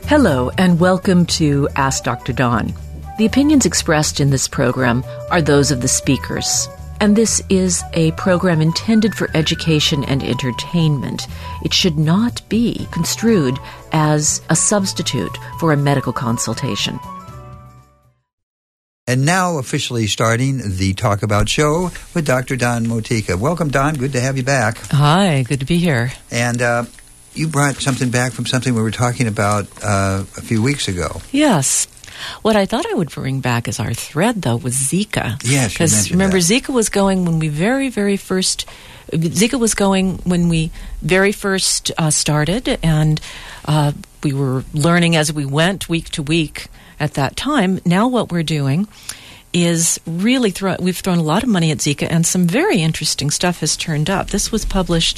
Hello, and welcome to Ask Dr. Dawn. The opinions expressed in this program are those of the speakers, and this is a program intended for education and entertainment. It should not be construed as a substitute for a medical consultation. And now officially starting the Talk About show with Dr. Dawn Motyka. Welcome, Dawn. Good to have you back. Hi, good to be here. And you brought something back from something we were talking about a few weeks ago. Yes. What I thought I would bring back as our thread, though, was Zika. Yes, because remember, that. Zika was going when we very first started, and we were learning as we went week to week at that time. Now what we're doing is really we've thrown a lot of money at Zika, and some very interesting stuff has turned up. This was published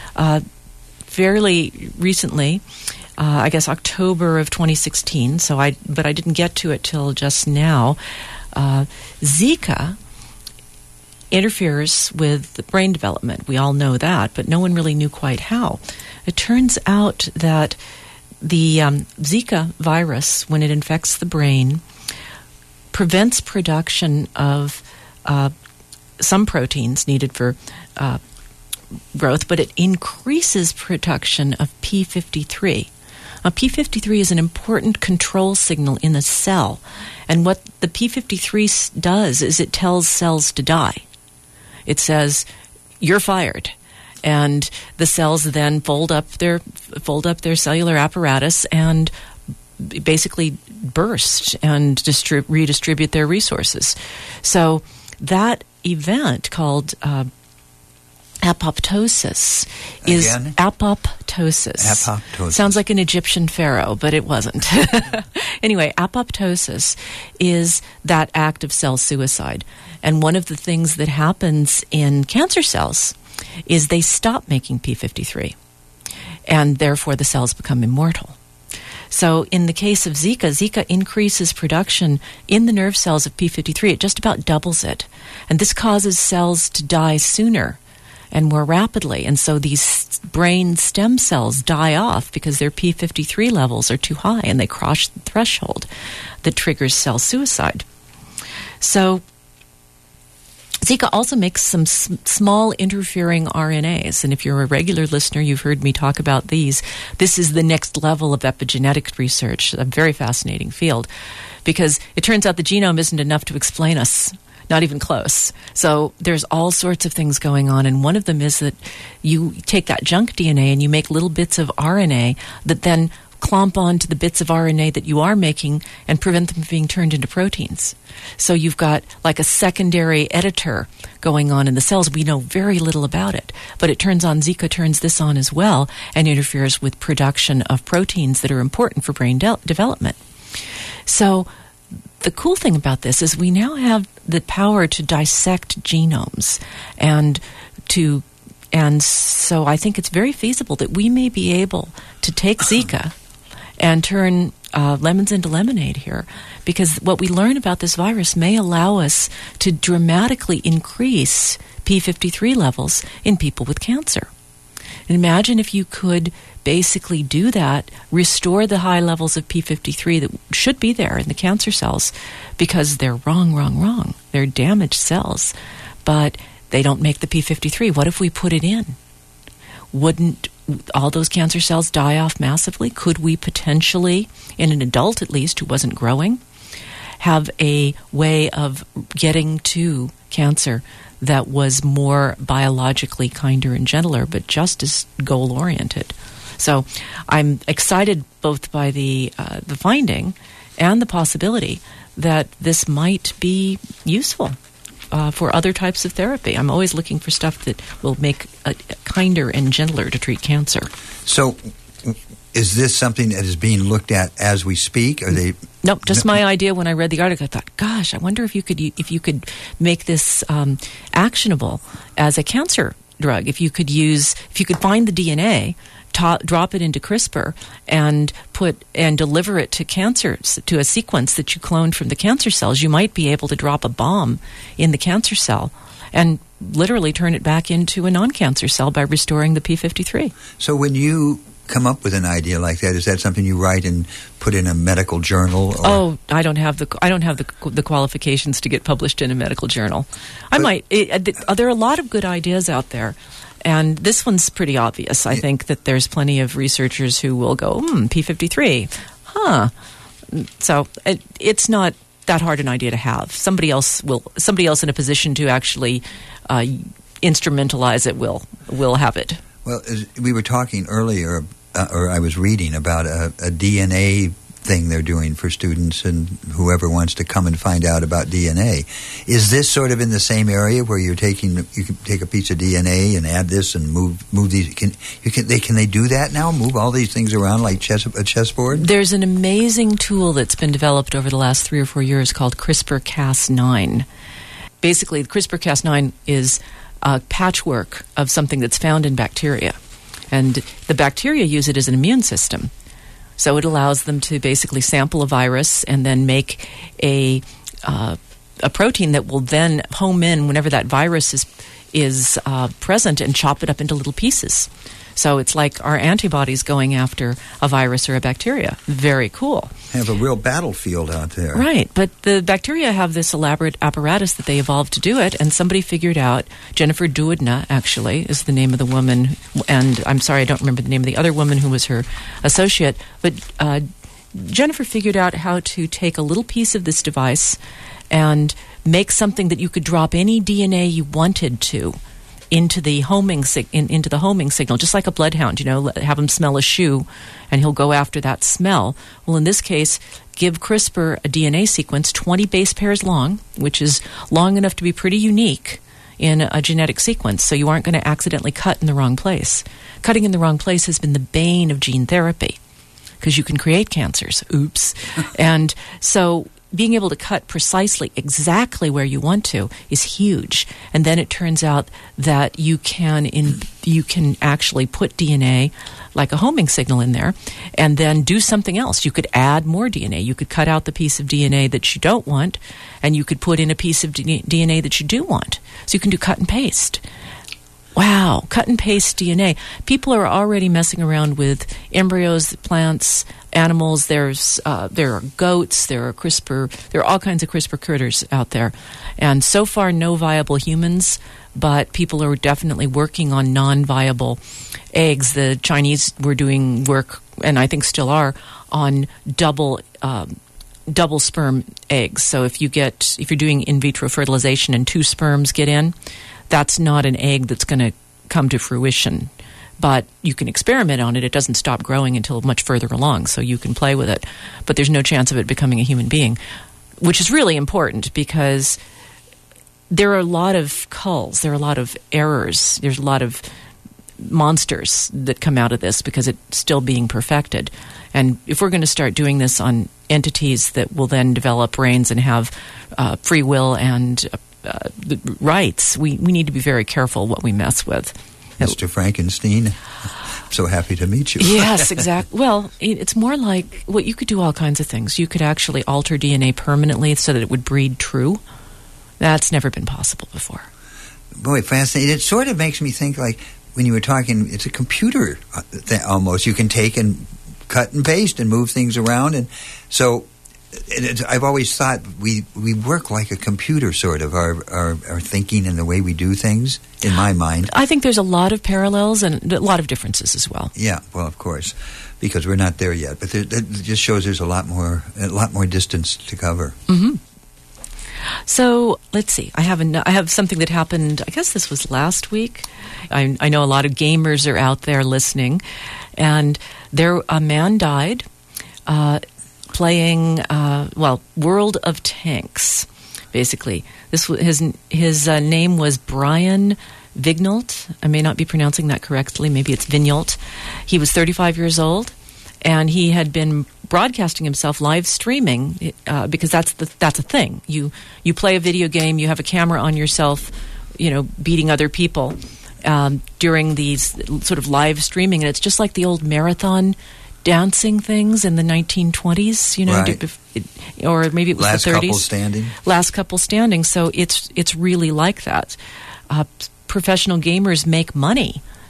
fairly recently, I guess October of 2016. But I didn't get to it till just now. Zika interferes with the brain development. We all know that, but no one really knew quite how. It turns out that the Zika virus, when it infects the brain, prevents production of some proteins needed for growth, but it increases production of P53. Now, P53 is an important control signal in the cell, and what the P53 does is it tells cells to die. It says, "You're fired." And the cells then fold up their cellular apparatus and basically burst and redistribute their resources. So that event called apoptosis is apoptosis. Sounds like an Egyptian pharaoh, but it wasn't. Anyway, apoptosis is that act of cell suicide. And one of the things that happens in cancer cells is they stop making P53, and therefore the cells become immortal. So in the case of Zika increases production in the nerve cells of P53. It just about doubles it. And this causes cells to die sooner and more rapidly. And so these brain stem cells die off because their P53 levels are too high and they cross the threshold that triggers cell suicide. So Zika also makes some small interfering RNAs, and if you're a regular listener, you've heard me talk about these. This is the next level of epigenetic research, a very fascinating field, because it turns out the genome isn't enough to explain us, not even close. So there's all sorts of things going on, and one of them is that you take that junk DNA and you make little bits of RNA that then clomp onto the bits of RNA that you are making and prevent them from being turned into proteins. So you've got like a secondary editor going on in the cells. We know very little about it, but it turns on, Zika turns this on as well and interferes with production of proteins that are important for brain development. So the cool thing about this is we now have the power to dissect genomes, and so I think it's very feasible that we may be able to take Zika and turn lemons into lemonade here, because what we learn about this virus may allow us to dramatically increase P53 levels in people with cancer. And imagine if you could basically do that, restore the high levels of P53 that should be there in the cancer cells, because they're wrong. They're damaged cells, but they don't make the P53. What if we put it in? Wouldn't all those cancer cells die off massively? Could we potentially, in an adult at least who wasn't growing, have a way of getting to cancer that was more biologically kinder and gentler, but just as goal-oriented? So I'm excited both by the finding and the possibility that this might be useful for other types of therapy. I'm always looking for stuff that will make it kinder and gentler to treat cancer. So is this something that is being looked at as we speak? Are they? Nope, just my idea. When I read the article, I thought, gosh, I wonder if you could make this actionable as a cancer drug. If you could find the DNA, drop it into CRISPR and deliver it to cancer, to a sequence that you cloned from the cancer cells, you might be able to drop a bomb in the cancer cell and literally turn it back into a non-cancer cell by restoring the P53. So when you come up with an idea like that? Is that something you write and put in a medical journal? Or? I don't have the qualifications to get published in a medical journal. There are a lot of good ideas out there. And this one's pretty obvious. I think that there's plenty of researchers who will go, P53, So it's not that hard an idea to have. Somebody else in a position to actually instrumentalize it will have it. Well, we were talking earlier, or I was reading about a DNA thing they're doing for students and whoever wants to come and find out about DNA. Is this sort of in the same area where you can take a piece of DNA and add this and move these? Can they do that now? Move all these things around like a chessboard? There's an amazing tool that's been developed over the last 3 or 4 years called CRISPR-Cas9. Basically, CRISPR-Cas9 is a patchwork of something that's found in bacteria. And the bacteria use it as an immune system. So it allows them to basically sample a virus and then make a protein that will then home in whenever that virus is present and chop it up into little pieces. So it's like our antibodies going after a virus or a bacteria. Very cool. Have a real battlefield out there. Right, but the bacteria have this elaborate apparatus that they evolved to do it, and somebody figured out, Jennifer Doudna, actually, is the name of the woman, and I'm sorry, I don't remember the name of the other woman who was her associate, but Jennifer figured out how to take a little piece of this device and make something that you could drop any DNA you wanted to into the homing signal, just like a bloodhound. Have him smell a shoe, and he'll go after that smell. Well, in this case, give CRISPR a DNA sequence 20 base pairs long, which is long enough to be pretty unique in a genetic sequence, so you aren't going to accidentally cut in the wrong place. Cutting in the wrong place has been the bane of gene therapy, because you can create cancers. Oops. And so being able to cut precisely exactly where you want to is huge. And then it turns out that you can actually put DNA like a homing signal in there and then do something else. You could add more DNA. You could cut out the piece of DNA that you don't want, and you could put in a piece of DNA that you do want. So you can do cut and paste. Wow, cut and paste DNA. People are already messing around with embryos, plants, animals. There are goats. There are all kinds of CRISPR critters out there, and so far no viable humans. But people are definitely working on non-viable eggs. The Chinese were doing work, and I think still are, on double sperm eggs. So if you're doing in vitro fertilization and 2 sperms get in, that's not an egg that's going to come to fruition. But you can experiment on it. It doesn't stop growing until much further along, so you can play with it. But there's no chance of it becoming a human being, which is really important because there are a lot of culls. There are a lot of errors. There's a lot of monsters that come out of this because it's still being perfected. And if we're going to start doing this on entities that will then develop brains and have free will and rights, we need to be very careful what we mess with. Mr. Frankenstein, so happy to meet you. Yes, exactly. Well, it's more like, you could do all kinds of things. You could actually alter DNA permanently so that it would breed true. That's never been possible before. Boy, fascinating. It sort of makes me think, like, when you were talking, it's a computer almost. You can take and cut and paste and move things around. And so I've always thought we work like a computer, sort of, our thinking and the way we do things, in my mind. I think there's a lot of parallels and a lot of differences as well. Yeah, well, of course, because we're not there yet. But it just shows there's a lot more distance to cover. Mm-hmm. So let's see. I have something that happened. I guess this was last week. I know a lot of gamers are out there listening, and a man died playing World of Tanks. Basically, his name was Brian Vignault. I may not be pronouncing that correctly. Maybe it's Vignault. He was 35 years old, and he had been broadcasting himself, live streaming, because that's a thing. You play a video game, you have a camera on yourself, beating other people during these sort of live streaming, and it's just like the old marathon dancing things in the 1920s, right. Or maybe it was Last the 30s. Last couple standing. So it's really like that. Professional gamers make money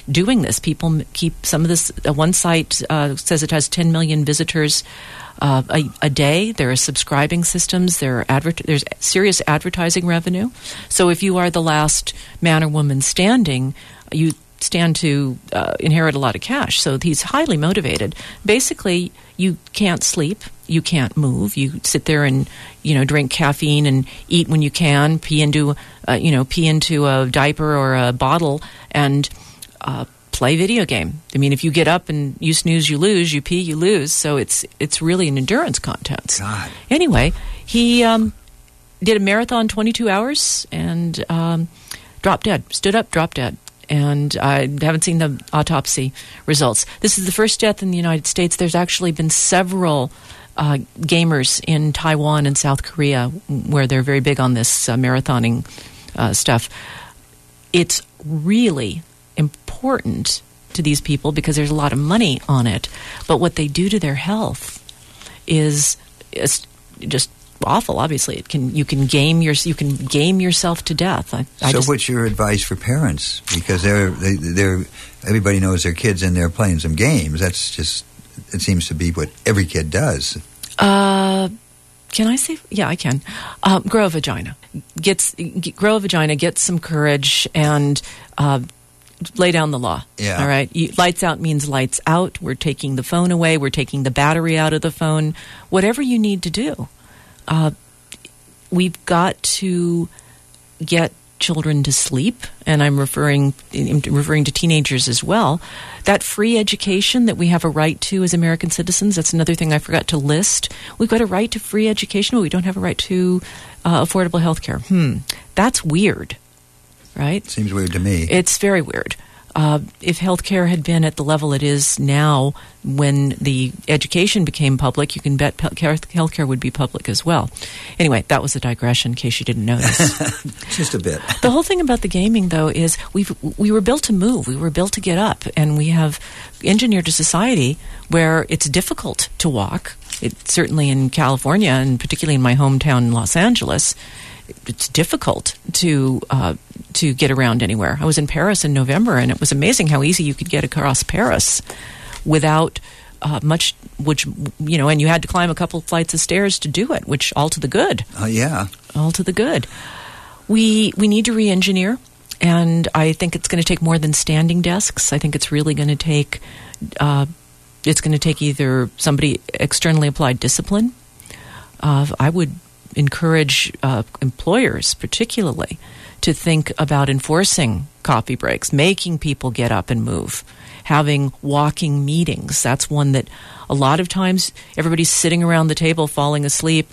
doing this. People keep some of this. One site says it has 10 million visitors a day. There are subscribing systems. There's serious advertising revenue. So if you are the last man or woman standing, you stand to inherit a lot of cash. So he's highly motivated. Basically, you can't sleep, you can't move, you sit there and drink caffeine and eat when you can, pee into a diaper or a bottle, and play video game. I mean, if you get up and you snooze, you lose. You pee, you lose. So it's really an endurance contest. God. Anyway, he did a marathon 22 hours and dropped dead. Stood up, dropped dead. And I haven't seen the autopsy results. This is the first death in the United States. There's actually been several gamers in Taiwan and South Korea where they're very big on this marathoning stuff. It's really important to these people because there's a lot of money on it. But what they do to their health is just awful. Obviously, you can game yourself to death. What's your advice for parents? Because they're everybody knows their kids in there playing some games. That's just, it seems to be what every kid does. Can I say? Yeah, I can. Grow a vagina. Grow a vagina. Get some courage and lay down the law. Yeah. All right. Lights out means lights out. We're taking the phone away. We're taking the battery out of the phone. Whatever you need to do. We've got to get children to sleep, and I'm referring to teenagers as well. That free education that we have a right to as American citizens, that's another thing I forgot to list. We've got a right to free education, but we don't have a right to affordable health care. That's weird, right? Seems weird to me. It's very weird. If healthcare had been at the level it is now, when the education became public, you can bet healthcare would be public as well. Anyway, that was a digression in case you didn't notice. Just a bit. The whole thing about the gaming, though, is we were built to move. We were built to get up, and we have engineered a society where it's difficult to walk. Certainly in California, and particularly in my hometown, Los Angeles, it's difficult to get around anywhere. I was in Paris in November, and it was amazing how easy you could get across Paris without much, and you had to climb a couple flights of stairs to do it, which all to the good. Yeah. All to the good. We need to re-engineer, and I think it's going to take more than standing desks. I think it's really going to take either somebody externally applied discipline. I would encourage employers particularly to think about enforcing coffee breaks, making people get up and move, having walking meetings. That's one that a lot of times everybody's sitting around the table falling asleep.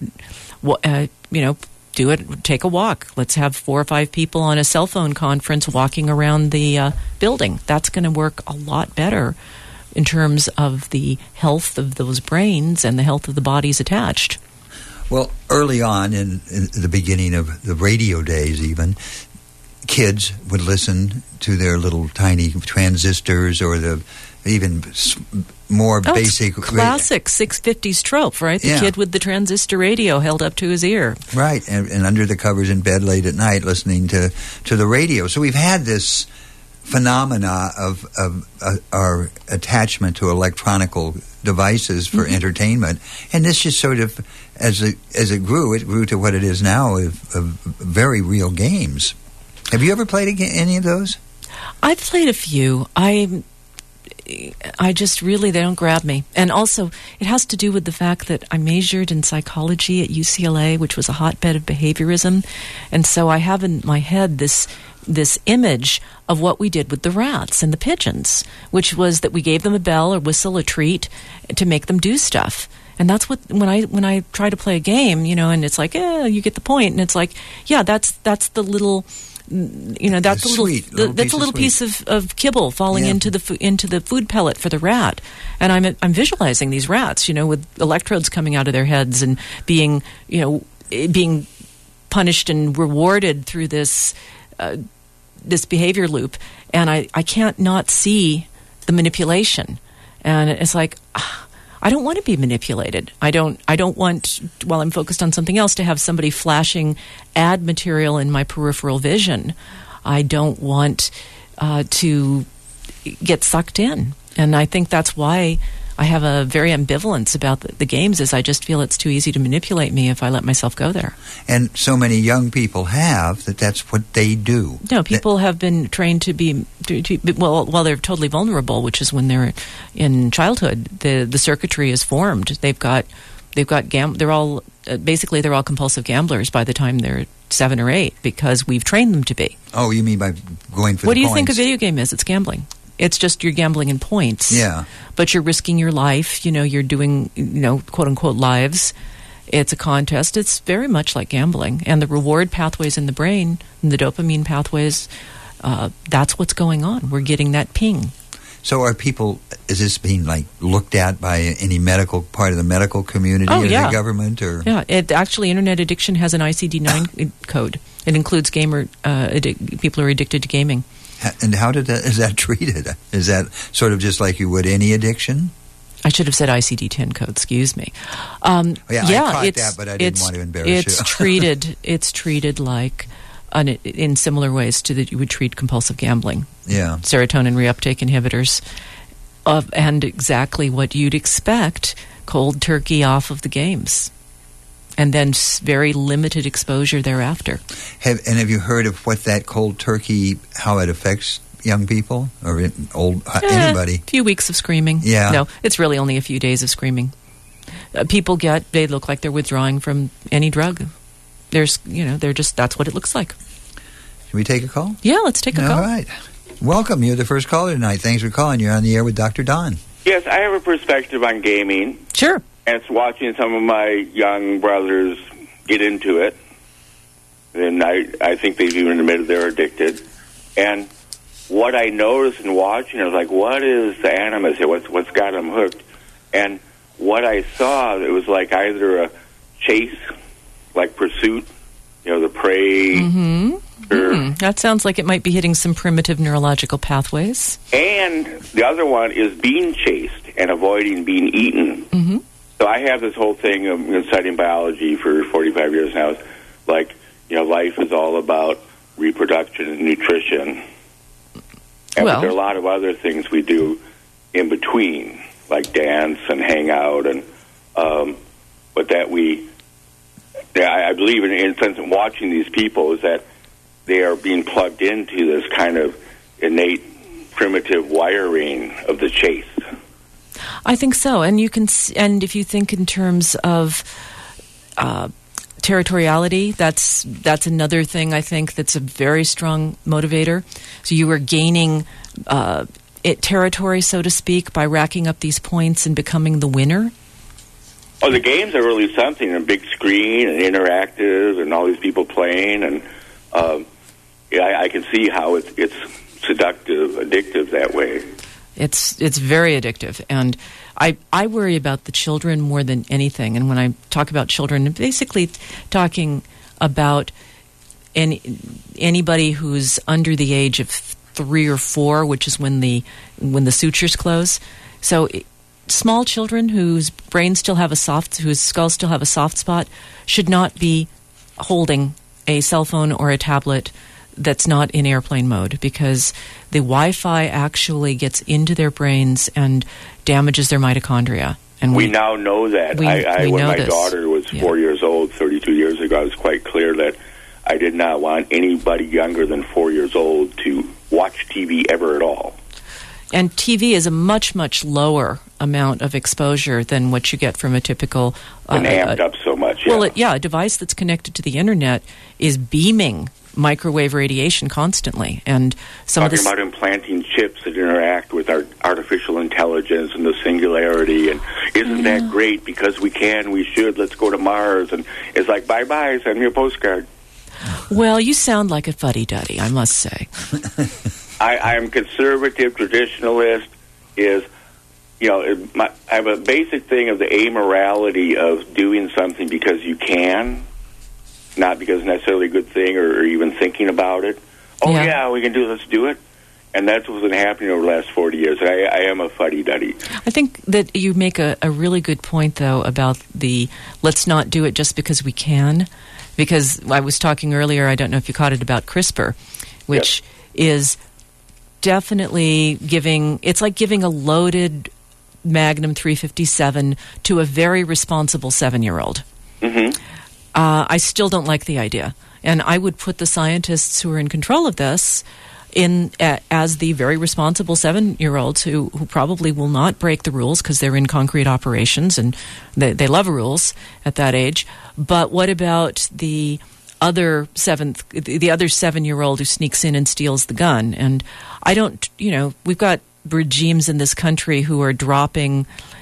Do it, take a walk. Let's have 4 or 5 people on a cell phone conference walking around the building. That's going to work a lot better in terms of the health of those brains and the health of the bodies attached. Well, early on in the beginning of the radio days even, kids would listen to their little tiny transistors or the even more basic... classic 650s trope, right? The kid with the transistor radio held up to his ear. Right, and under the covers in bed late at night listening to the radio. So we've had this phenomena of our attachment to electronical devices for entertainment, and this just sort of, as it grew to what it is now of very real games. Have you ever played any of those? I've played a few. I just really, they don't grab me. And also, it has to do with the fact that I majored in psychology at UCLA, which was a hotbed of behaviorism, and so I have in my head this image of what we did with the rats and the pigeons, which was that we gave them a bell or whistle, a treat, to make them do stuff. And that's what, when I try to play a game, and it's like, you get the point, and it's like, that's the little, that's a little piece of kibble falling into the food pellet for the rat. And I'm visualizing these rats, with electrodes coming out of their heads and being punished and rewarded through this behavior loop, and I can't not see the manipulation, and it's like I don't want to be manipulated. I don't want, while I'm focused on something else, to have somebody flashing ad material in my peripheral vision. I don't want to get sucked in. And I think that's why I have a very ambivalence about the games, is I just feel it's too easy to manipulate me if I let myself go there. And so many young people that's what they do. No, people have been trained to be, while they're totally vulnerable, which is when they're in childhood, the circuitry is formed. They're all compulsive gamblers by the time they're 7 or 8, because we've trained them to be. Oh, you mean by going for what the do you points? think a video game is? It's gambling. It's just you're gambling in points. Yeah. But you're risking your life. You're doing, quote unquote lives. It's a contest. It's very much like gambling. And the reward pathways in the brain, and the dopamine pathways, that's what's going on. We're getting that ping. So is this being looked at by any part of the medical community or the government? Or? Yeah, Internet addiction has an ICD-9 code. It includes people who are addicted to gaming. And how is that treated? Is that sort of just like you would any addiction? I should have said ICD-10 code. Excuse me. I caught that, but I didn't want to embarrass you. It's treated like in similar ways to that you would treat compulsive gambling. Yeah, serotonin reuptake inhibitors, and exactly what you'd expect: cold turkey off of the games. And then very limited exposure thereafter. Have you heard of what that cold turkey, how it affects young people or anybody? A few weeks of screaming. Yeah. No, it's really only a few days of screaming. People they look like they're withdrawing from any drug. That's what it looks like. Should we take a call? Yeah, let's take a call. All right. Welcome. You're the first caller tonight. Thanks for calling. You're on the air with Dr. Don. Yes, I have a perspective on gaming. Sure. And it's watching some of my young brothers get into it. And I think they've even admitted they're addicted. And what I noticed in watching, I was like, what is the animus here? What's got them hooked? And what I saw, it was like either a chase, like pursuit, the prey. Mm-hmm. That sounds like it might be hitting some primitive neurological pathways. And the other one is being chased and avoiding being eaten. Mm-hmm. So I have this whole thing of studying biology for 45 years now. It's like, life is all about reproduction and nutrition. But there are a lot of other things we do in between, like dance and hang out, and but that I believe in a sense in watching these people is that they are being plugged into this kind of innate primitive wiring of the chase. I think so, and and if you think in terms of territoriality, that's another thing I think that's a very strong motivator. So you are gaining territory, so to speak, by racking up these points and becoming the winner. Oh, the games are really something, a big screen and interactive and all these people playing, and I can see how it's seductive, addictive that way. It's very addictive, and I worry about the children more than anything. And when I talk about children, I'm basically talking about anybody who's under the age of 3 or 4, which is when the sutures close. So small children whose brains still have whose skulls still have a soft spot should not be holding a cell phone or a tablet that's not in airplane mode, because the Wi-Fi actually gets into their brains and damages their mitochondria. And we now know that. When my daughter was 4 years old, 32 years ago, I was quite clear that I did not want anybody younger than 4 years old to watch TV ever at all. And TV is a much, much lower amount of exposure than what you get from a typical... and amped up so much, yeah. Well, a device that's connected to the Internet is beaming microwave radiation constantly. And talking about implanting chips that interact with our artificial intelligence and the singularity, and isn't that great? Because we should, let's go to Mars. And it's like, bye-bye, send me a postcard. Well, you sound like a fuddy-duddy, I must say. I'm conservative, traditionalist, I have a basic thing of the amorality of doing something because you can, not because it's necessarily a good thing or even thinking about it. Oh, yeah, we can do it, let's do it. And that's what's been happening over the last 40 years. I am a fuddy-duddy. I think that you make a really good point, though, about the let's not do it just because we can. Because I was talking earlier, I don't know if you caught it, about CRISPR, which is definitely giving a loaded Magnum 357 to a very responsible 7-year-old. Mm-hmm. I still don't like the idea. And I would put the scientists who are in control of this as the very responsible 7-year-olds who probably will not break the rules because they're in concrete operations and they love rules at that age. But what about the other 7-year-old who sneaks in and steals the gun? And I don't, we've got regimes in this country who are dropping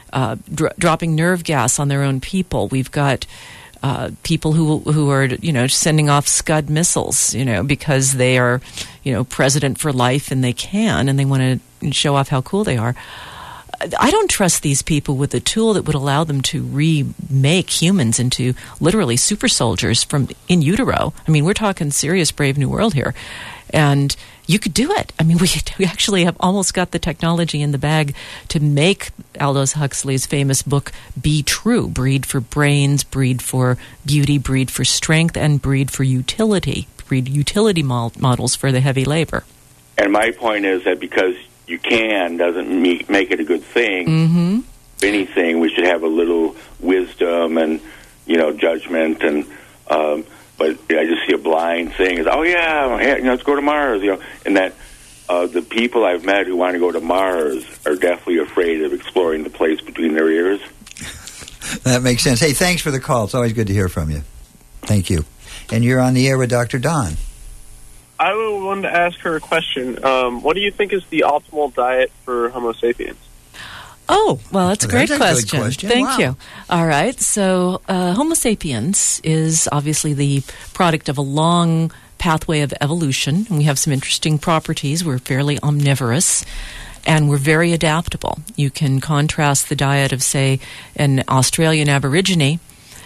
nerve gas on their own people. We've got people who are sending off Scud missiles because they are president for life and they want to show off how cool they are. I don't trust these people with a tool that would allow them to remake humans into literally super soldiers from in utero. I mean, we're talking serious Brave New World here. And you could do it. I mean, we actually have almost got the technology in the bag to make Aldous Huxley's famous book be true. Breed for brains, breed for beauty, breed for strength, and breed for utility. Breed utility models for the heavy labor. And my point is that because you can doesn't make it a good thing. Mm-hmm. If anything, we should have a little wisdom and, judgment and... But I just see a blind thing. Is let's go to Mars. And that the people I've met who want to go to Mars are definitely afraid of exploring the place between their ears. That makes sense. Hey, thanks for the call. It's always good to hear from you. Thank you. And you're on the air with Dr. Don. I wanted to ask her a question. What do you think is the optimal diet for Homo sapiens? Oh, well, that's a great question. Good question. Thank you. All right. So Homo sapiens is obviously the product of a long pathway of evolution, and we have some interesting properties. We're fairly omnivorous, and we're very adaptable. You can contrast the diet of, say, an Australian Aborigine,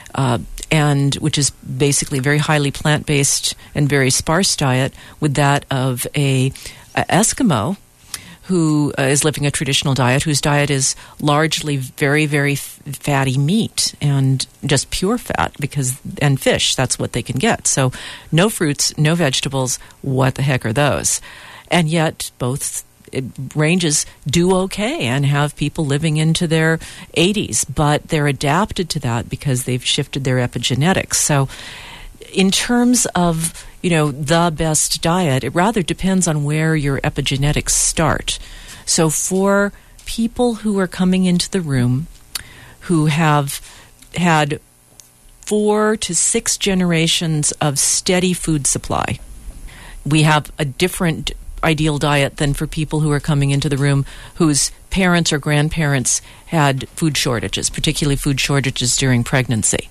and which is basically a very highly plant-based and very sparse diet, with that of a Eskimo, who is living a traditional diet, whose diet is largely very, very fatty meat and just pure fat and fish. That's what they can get. So no fruits, no vegetables. What the heck are those? And yet both ranges do okay and have people living into their 80s, but they're adapted to that because they've shifted their epigenetics. So in terms of the best diet, it rather depends on where your epigenetics start. So for people who are coming into the room who have had 4 to 6 generations of steady food supply, we have a different ideal diet than for people who are coming into the room whose parents or grandparents had food shortages, particularly food shortages during pregnancy.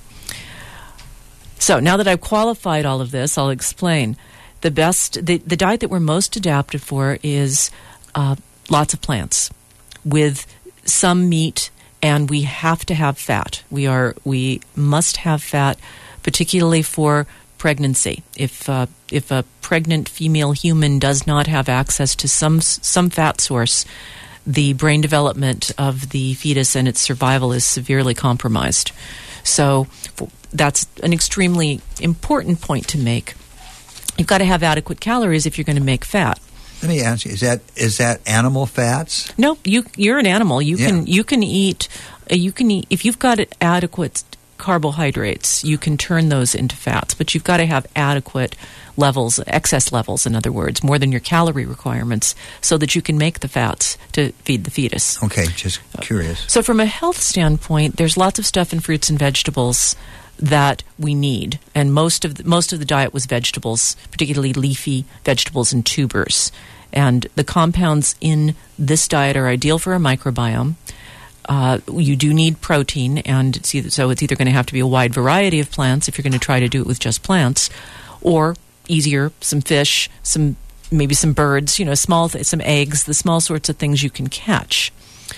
So now that I've qualified all of this, I'll explain. The diet that we're most adapted for is lots of plants with some meat, and we have to have fat. We must have fat, particularly for pregnancy. If a pregnant female human does not have access to some fat source, the brain development of the fetus and its survival is severely compromised. So that's an extremely important point to make. You've got to have adequate calories if you're going to make fat. Let me ask you: is that animal fats? No, you're an animal. You can eat if you've got adequate carbohydrates, you can turn those into fats, but you've got to have adequate levels, excess levels, in other words, more than your calorie requirements, so that you can make the fats to feed the fetus. Okay, just curious. So from a health standpoint, there's lots of stuff in fruits and vegetables that we need, and most of the diet was vegetables, particularly leafy vegetables and tubers. And the compounds in this diet are ideal for our microbiome. You do need protein, and it's either going to have to be a wide variety of plants if you're going to try to do it with just plants, or easier, some fish, maybe some birds, some eggs, the small sorts of things you can catch.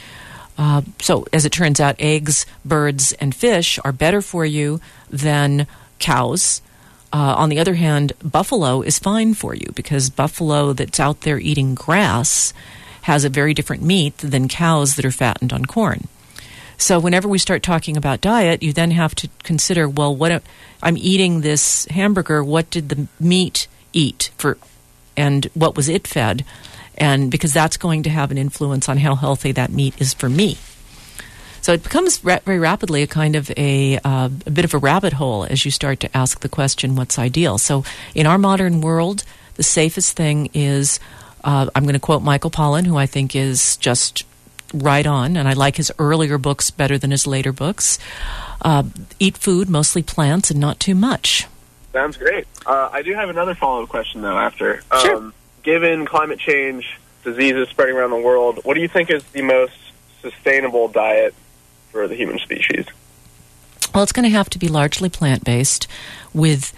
So as it turns out, eggs, birds, and fish are better for you than cows. On the other hand, buffalo is fine for you because buffalo that's out there eating grass has a very different meat than cows that are fattened on corn. So whenever we start talking about diet, you then have to consider, well, I'm eating this hamburger, what did the meat eat and what was it fed? and because that's going to have an influence on how healthy that meat is for me. So it becomes very rapidly a kind of a bit of a rabbit hole as you start to ask the question, what's ideal? So in our modern world, the safest thing is, I'm going to quote Michael Pollan, who I think is just right on, and I like his earlier books better than his later books. Eat food, mostly plants, and not too much. Sounds great. I do have another follow-up question, though, after. Sure. Given climate change, diseases spreading around the world, what do you think is the most sustainable diet for the human species? Well, it's going to have to be largely plant-based with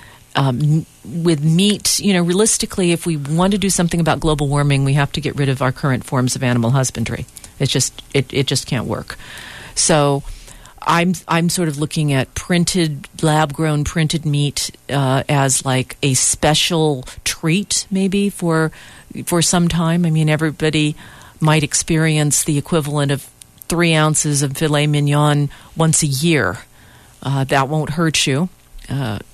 meat. Realistically, if we want to do something about global warming, we have to get rid of our current forms of animal husbandry. It just can't work. So I'm sort of looking at lab-grown printed meat as like a special treat maybe for some time. I mean, everybody might experience the equivalent of 3 ounces of filet mignon once a year. That won't hurt you. But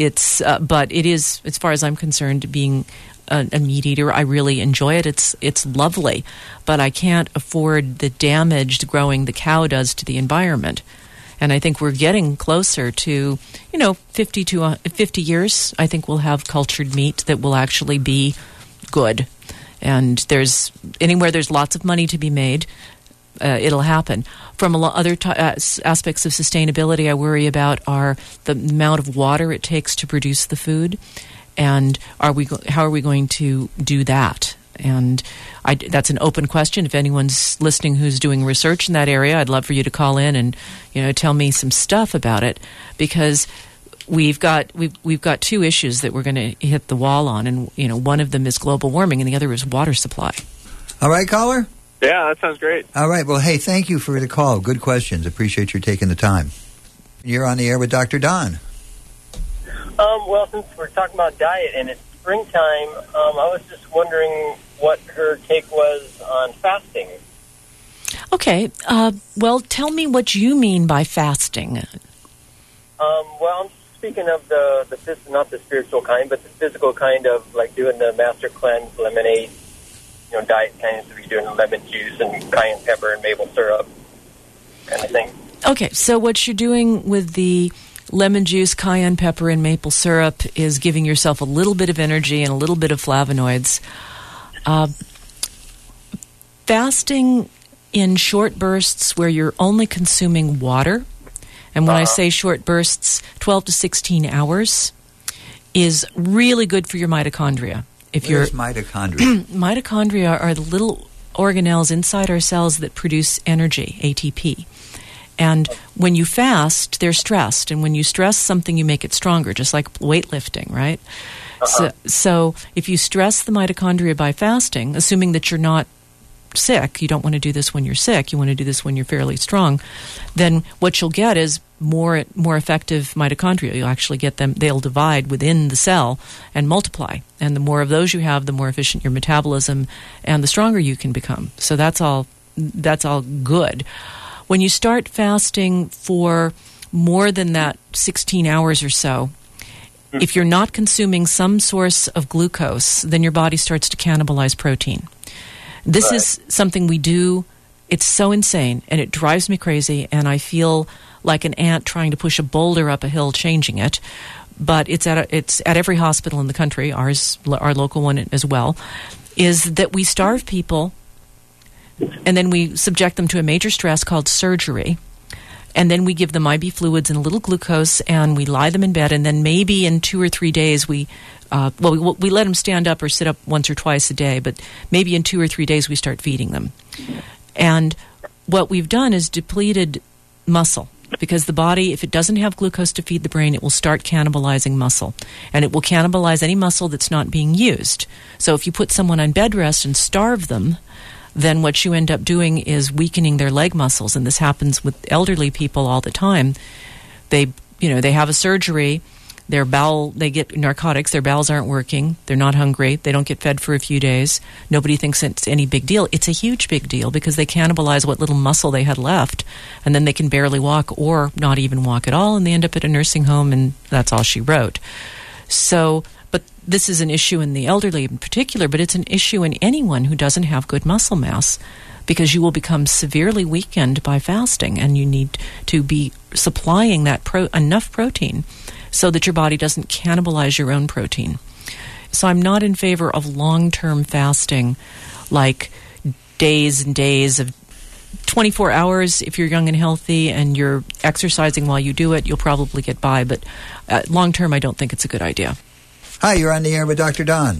it is, as far as I'm concerned, being a meat eater, I really enjoy it. It's lovely, but I can't afford the damage growing the cow does to the environment. And I think we're getting closer to, 50 years. I think we'll have cultured meat that will actually be good. And anywhere there's lots of money to be made, it'll happen. From other aspects of sustainability, I worry about are the amount of water it takes to produce the food, and how are we going to do that? And that's an open question. If anyone's listening who's doing research in that area, I'd love for you to call in and tell me some stuff about it, because we've got 2 issues that we're going to hit the wall on, and one of them is global warming, and the other is water supply. All right, caller. Yeah, that sounds great. All right. Well, hey, thank you for the call. Good questions. Appreciate your taking the time. You're on the air with Dr. Don. Well, since we're talking about diet and it's springtime, I was just wondering what her take was on fasting. Okay. Well, tell me what you mean by fasting. Well, I'm speaking of not the spiritual kind, but the physical kind of like doing the Master Cleanse lemonade, diet kind of, so you're doing lemon juice and cayenne pepper and maple syrup kind of thing. Okay, so what you're doing with the lemon juice, cayenne pepper, and maple syrup is giving yourself a little bit of energy and a little bit of flavonoids. Fasting in short bursts where you're only consuming water, and when I say short bursts, 12 to 16 hours, is really good for your mitochondria. What is mitochondria? Mitochondria are the little organelles inside our cells that produce energy, ATP. And when you fast, they're stressed. And when you stress something, you make it stronger, just like weightlifting, right? So if you stress the mitochondria by fasting, assuming that you're not sick, you don't want to do this when you're sick, you want to do this when you're fairly strong, then what you'll get is more effective mitochondria. You'll actually get them, they'll divide within the cell and multiply. And the more of those you have, the more efficient your metabolism and the stronger you can become. So that's all good. When you start fasting for more than that 16 hours or so, if you're not consuming some source of glucose, then your body starts to cannibalize protein. This is something we do. It's so insane, and it drives me crazy, and I feel like an ant trying to push a boulder up a hill changing it. But it's at every hospital in the country, our local one as well, is that we starve people, and then we subject them to a major stress called surgery, and then we give them IV fluids and a little glucose, and we lie them in bed, and then maybe in 2 or 3 days we let them stand up or sit up once or twice a day, but maybe in 2 or 3 days we start feeding them. And what we've done is depleted muscle, because the body, if it doesn't have glucose to feed the brain, it will start cannibalizing muscle. And it will cannibalize any muscle that's not being used. So if you put someone on bed rest and starve them, then what you end up doing is weakening their leg muscles. And this happens with elderly people all the time. They have a surgery, they get narcotics, their bowels aren't working, they're not hungry, they don't get fed for a few days. Nobody thinks it's any big deal. It's a huge big deal, because they cannibalize what little muscle they had left, and then they can barely walk or not even walk at all, and they end up at a nursing home, and that's all she wrote. So, but this is an issue in the elderly in particular, but it's an issue in anyone who doesn't have good muscle mass, because you will become severely weakened by fasting, and you need to be supplying that enough protein so that your body doesn't cannibalize your own protein. So I'm not in favor of long-term fasting, like days and days of 24 hours. If you're young and healthy and you're exercising while you do it, you'll probably get by. But long-term, I don't think it's a good idea. Hi, you're on the air with Dr. Don.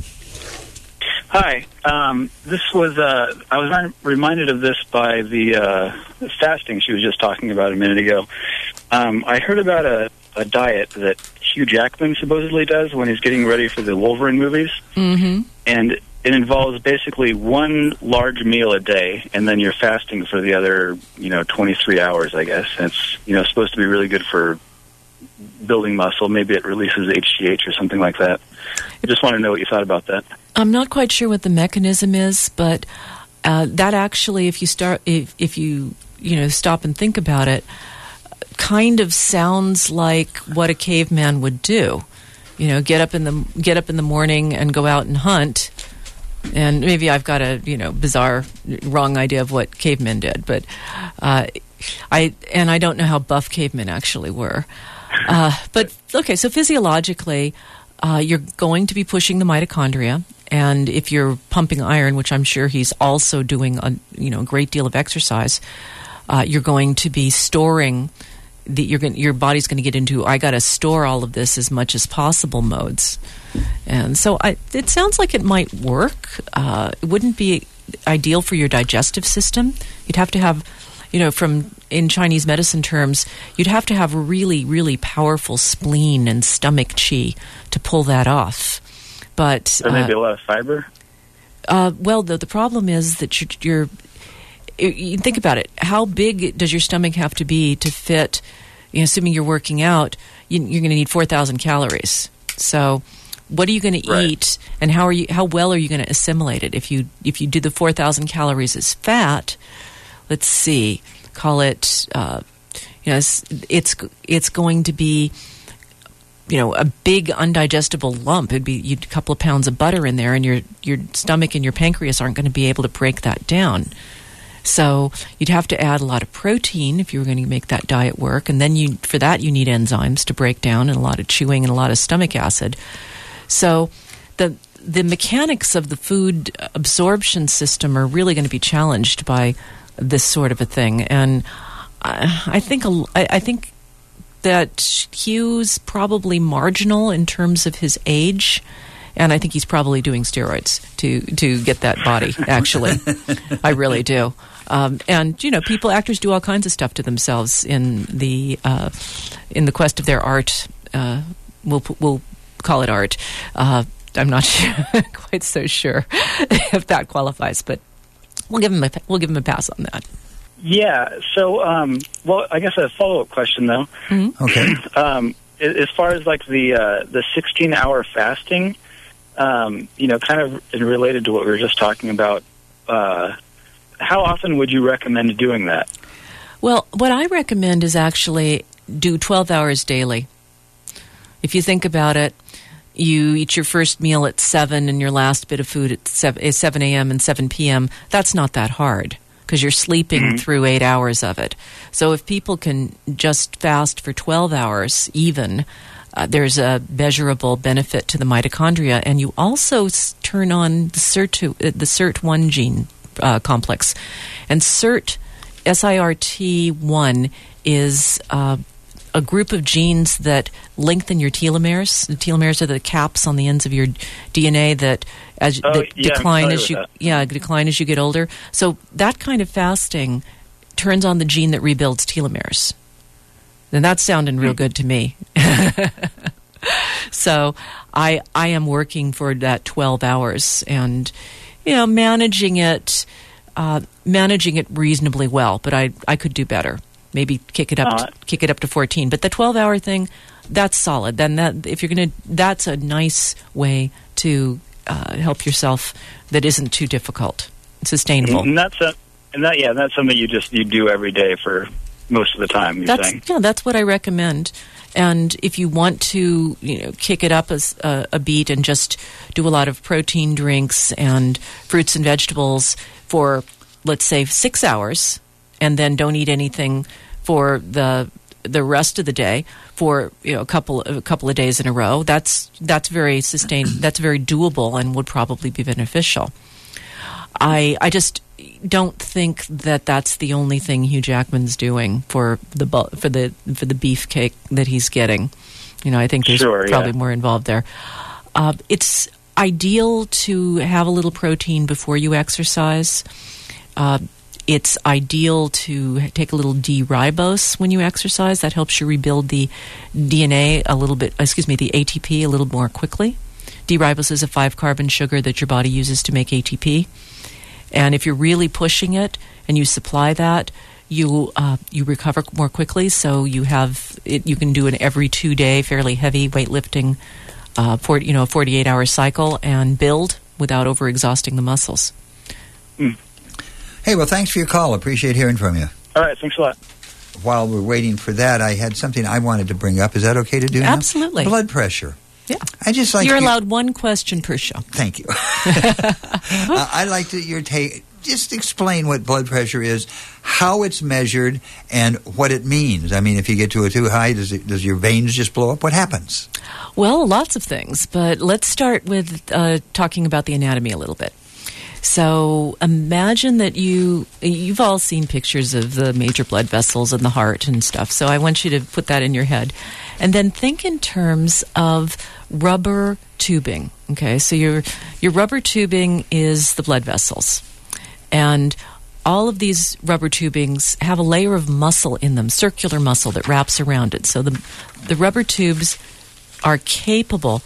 Hi. This was I was reminded of this by the fasting she was just talking about a minute ago. I heard about a diet that Hugh Jackman supposedly does when he's getting ready for the Wolverine movies. Mm-hmm. And it involves basically one large meal a day, and then you're fasting for the other, 23 hours, I guess. And it's, supposed to be really good for building muscle. Maybe it releases HGH or something like that. I just want to know what you thought about that. I'm not quite sure what the mechanism is, but that actually, if you stop and think about it, kind of sounds like what a caveman would do. Get up in the morning and go out and hunt. And maybe I've got a bizarre, wrong idea of what cavemen did, but I don't know how buff cavemen actually were. But okay, so physiologically, you're going to be pushing the mitochondria, and if you're pumping iron, which I'm sure he's also doing a great deal of exercise, you're going to be storing. Your body's going to get into, I got to store all of this as much as possible modes. And so it sounds like it might work. It wouldn't be ideal for your digestive system. You'd have to have, in Chinese medicine terms, you'd have to have a really, really powerful spleen and stomach qi to pull that off. But there may be a lot of fiber? Well, the problem is that you think about it. How big does your stomach have to be to fit? Assuming you're working out, you're going to need 4,000 calories. So, what are you going to eat, and how well are you going to assimilate it? If you do the 4,000 calories as fat, let's see, call it, it's going to be, a big undigestible lump. It'd be a couple of pounds of butter in there, and your stomach and your pancreas aren't going to be able to break that down. So you'd have to add a lot of protein if you were going to make that diet work, and then for that you need enzymes to break down, and a lot of chewing and a lot of stomach acid. So the mechanics of the food absorption system are really going to be challenged by this sort of a thing, and I think that Hugh's probably marginal in terms of his age. And I think he's probably doing steroids to get that body, actually. I really do. And, actors do all kinds of stuff to themselves in the quest of their art. We'll call it art. I'm not quite so sure if that qualifies, but we'll give him a pass on that. Yeah. So, I guess a follow-up question, though. Mm-hmm. Okay. As far as like the 16-hour fasting, kind of related to what we were just talking about, how often would you recommend doing that? Well, what I recommend is actually do 12 hours daily. If you think about it, you eat your first meal at 7 and your last bit of food at 7 a.m. and 7 p.m. That's not that hard because you're sleeping through 8 hours of it. So if people can just fast for 12 hours even, there's a measurable benefit to the mitochondria, and you also turn on the SIRT1 gene complex. And SIRT1 is a group of genes that lengthen your telomeres. The telomeres are the caps on the ends of your DNA that decline as you get older. So that kind of fasting turns on the gene that rebuilds telomeres. And that's sounding real good to me. So I am working for that 12 hours and, managing it reasonably well, but I could do better. Maybe kick it up to 14. But the 12-hour thing, that's solid. Then that's a nice way to help yourself that isn't too difficult, sustainable. And that's something you do every day for most of the time. You're saying? Yeah, that's what I recommend. And if you want to, kick it up a beat and just do a lot of protein drinks and fruits and vegetables for, let's say, 6 hours, and then don't eat anything for the rest of the day for a couple of days in a row, that's very sustained. That's very doable and would probably be beneficial. I just don't think that that's the only thing Hugh Jackman's doing for the beefcake that he's getting. I think there's probably more involved there. It's ideal to have a little protein before you exercise. It's ideal to take a little D-ribose when you exercise. That helps you rebuild the DNA the ATP a little more quickly. D-ribose is a 5-carbon sugar that your body uses to make ATP. And if you're really pushing it and you supply that, you recover more quickly. So you can do an every 2-day fairly heavy weightlifting, 48-hour cycle and build without overexhausting the muscles. Mm. Hey, well, thanks for your call. Appreciate hearing from you. All right, thanks a lot. While we're waiting for that, I had something I wanted to bring up. Is that okay to do now? Absolutely. Blood pressure. Yeah. I just like You're allowed one question per show. Thank you. I like your take. Just explain what blood pressure is, how it's measured, and what it means. I mean, if you get to a too high, does your veins just blow up? What happens? Well, lots of things, but let's start with talking about the anatomy a little bit. So imagine that you've all seen pictures of the major blood vessels in the heart and stuff. So I want you to put that in your head. And then think in terms of rubber tubing. Okay, so your rubber tubing is the blood vessels. And all of these rubber tubings have a layer of muscle in them, circular muscle that wraps around it. So the rubber tubes are capable...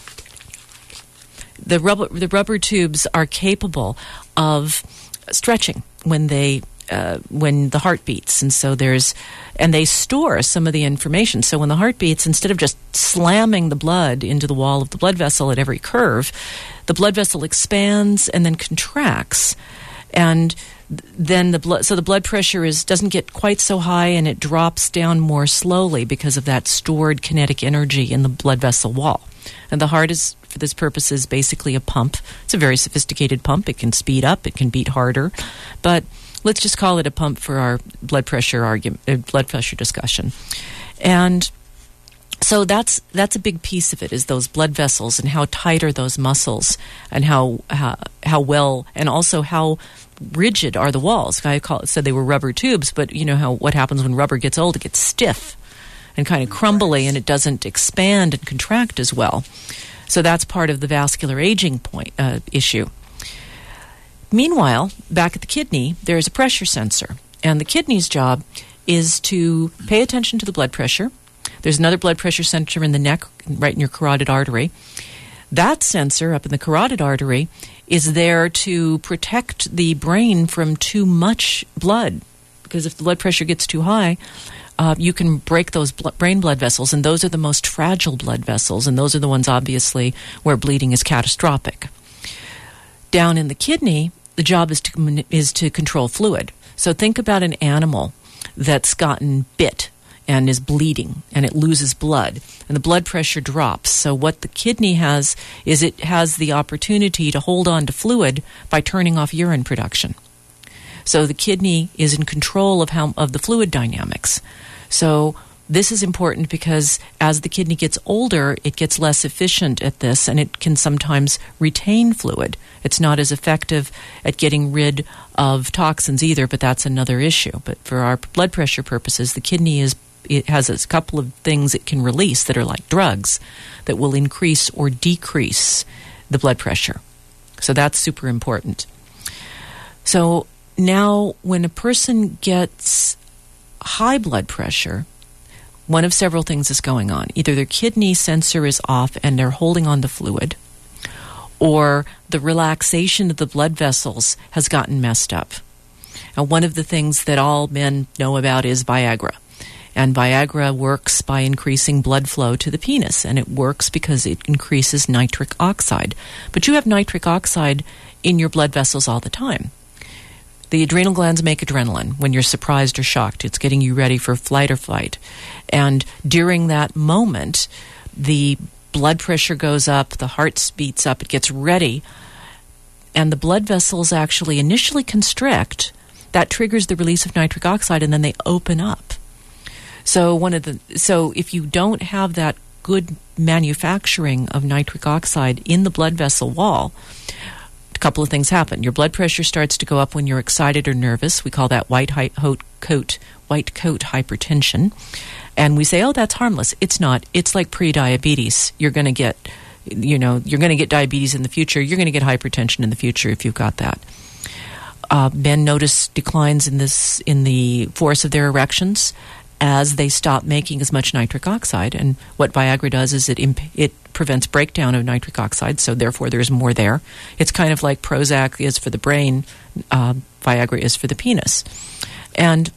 The rubber tubes are capable of stretching when the heart beats, and so they store some of the information. So when the heart beats, instead of just slamming the blood into the wall of the blood vessel at every curve, the blood vessel expands and then contracts, and then the blood pressure doesn't get quite so high, and it drops down more slowly because of that stored kinetic energy in the blood vessel wall. And the heart is, for this purpose, is basically a pump. It's a very sophisticated pump. It can speed up. It can beat harder. But let's just call it a pump for our blood pressure discussion. And so that's a big piece of it, is those blood vessels and how tight are those muscles, and how well, and also how rigid are the walls. I said they were rubber tubes, but you know what happens when rubber gets old? It gets stiff and kind of crumbly, and it doesn't expand and contract as well. So that's part of the vascular aging issue. Meanwhile, back at the kidney, there's a pressure sensor, and the kidney's job is to pay attention to the blood pressure. There's another blood pressure sensor in the neck, right in your carotid artery. That sensor up in the carotid artery is there to protect the brain from too much blood, because if the blood pressure gets too high, you can break those brain blood vessels, and those are the most fragile blood vessels, and those are the ones, obviously, where bleeding is catastrophic. Down in the kidney, the job is to control fluid. So think about an animal that's gotten bit and is bleeding, and it loses blood, and the blood pressure drops. So what the kidney has is it has the opportunity to hold on to fluid by turning off urine production. So the kidney is in control of the fluid dynamics. So this is important because as the kidney gets older, it gets less efficient at this, and it can sometimes retain fluid. It's not as effective at getting rid of toxins either, but that's another issue. But for our blood pressure purposes, the kidney has a couple of things it can release that are like drugs that will increase or decrease the blood pressure. So that's super important. So now when a person gets high blood pressure, one of several things is going on. Either their kidney sensor is off and they're holding on to fluid, or the relaxation of the blood vessels has gotten messed up. And one of the things that all men know about is Viagra. And Viagra works by increasing blood flow to the penis, and it works because it increases nitric oxide. But you have nitric oxide in your blood vessels all the time. The adrenal glands make adrenaline when you're surprised or shocked. It's getting you ready for flight or fight. And during that moment, the blood pressure goes up, the heart speeds up, it gets ready, and the blood vessels actually initially constrict. That triggers the release of nitric oxide, and then they open up. So if you don't have that good manufacturing of nitric oxide in the blood vessel wall, a couple of things happen. Your blood pressure starts to go up when you're excited or nervous. We call that white coat hypertension. And we say, oh, that's harmless. It's not. It's like pre-diabetes. You're going to get diabetes in the future. You're going to get hypertension in the future if you've got that. Men notice declines in the force of their erections as they stop making as much nitric oxide. And what Viagra does is it prevents breakdown of nitric oxide, so therefore there's more there. It's kind of like Prozac is for the brain, Viagra is for the penis. And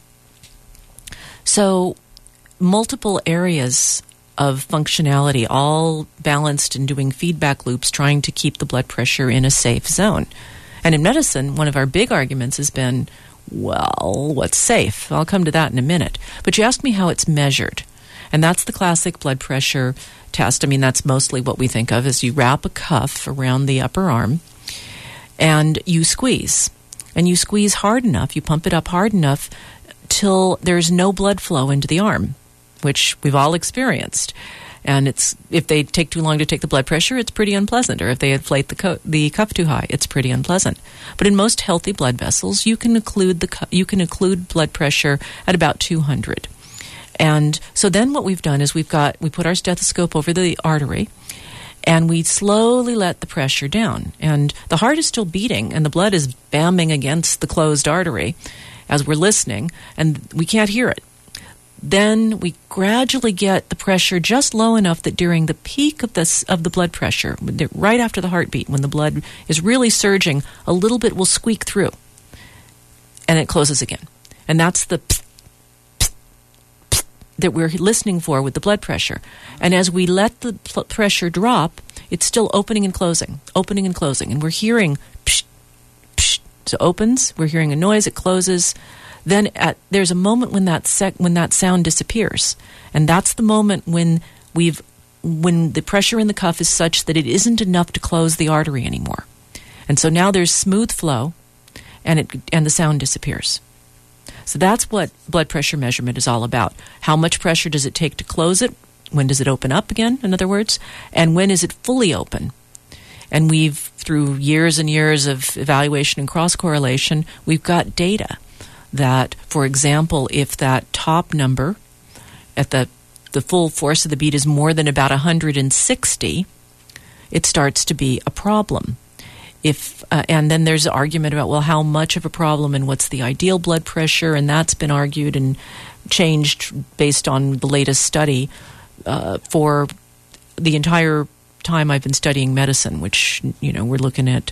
so multiple areas of functionality, all balanced and doing feedback loops, trying to keep the blood pressure in a safe zone. And in medicine, one of our big arguments has been, well, what's safe? I'll come to that in a minute. But you asked me how it's measured. And that's the classic blood pressure test. I mean, that's mostly what we think of is you wrap a cuff around the upper arm and you squeeze. And you squeeze hard enough, you pump it up hard enough till there's no blood flow into the arm, which we've all experienced. And if they take too long to take the blood pressure, it's pretty unpleasant. Or if they inflate the cuff too high, it's pretty unpleasant. But in most healthy blood vessels, you can include blood pressure at about 200. And so then what we've done is we put our stethoscope over the artery, and we slowly let the pressure down. And the heart is still beating, and the blood is bamming against the closed artery as we're listening, and we can't hear it. Then we gradually get the pressure just low enough that during the peak of the blood pressure, right after the heartbeat, when the blood is really surging, a little bit will squeak through, and it closes again. And that's the pss, pss, pss that we're listening for with the blood pressure. And as we let the pressure drop, it's still opening and closing, and we're hearing psh, psh. So it opens, we're hearing a noise, it closes. Then there's a moment when that sound disappears, and that's the moment when the pressure in the cuff is such that it isn't enough to close the artery anymore, and so now there's smooth flow, and the sound disappears. So that's what blood pressure measurement is all about. How much pressure does it take to close it? When does it open up again? In other words, and when is it fully open? And through years and years of evaluation and cross correlation, we've got data that, for example, if that top number at the full force of the beat is more than about 160, it starts to be a problem. And then there's an argument about, well, how much of a problem and what's the ideal blood pressure, and that's been argued and changed based on the latest study for the entire time I've been studying medicine, which, we're looking at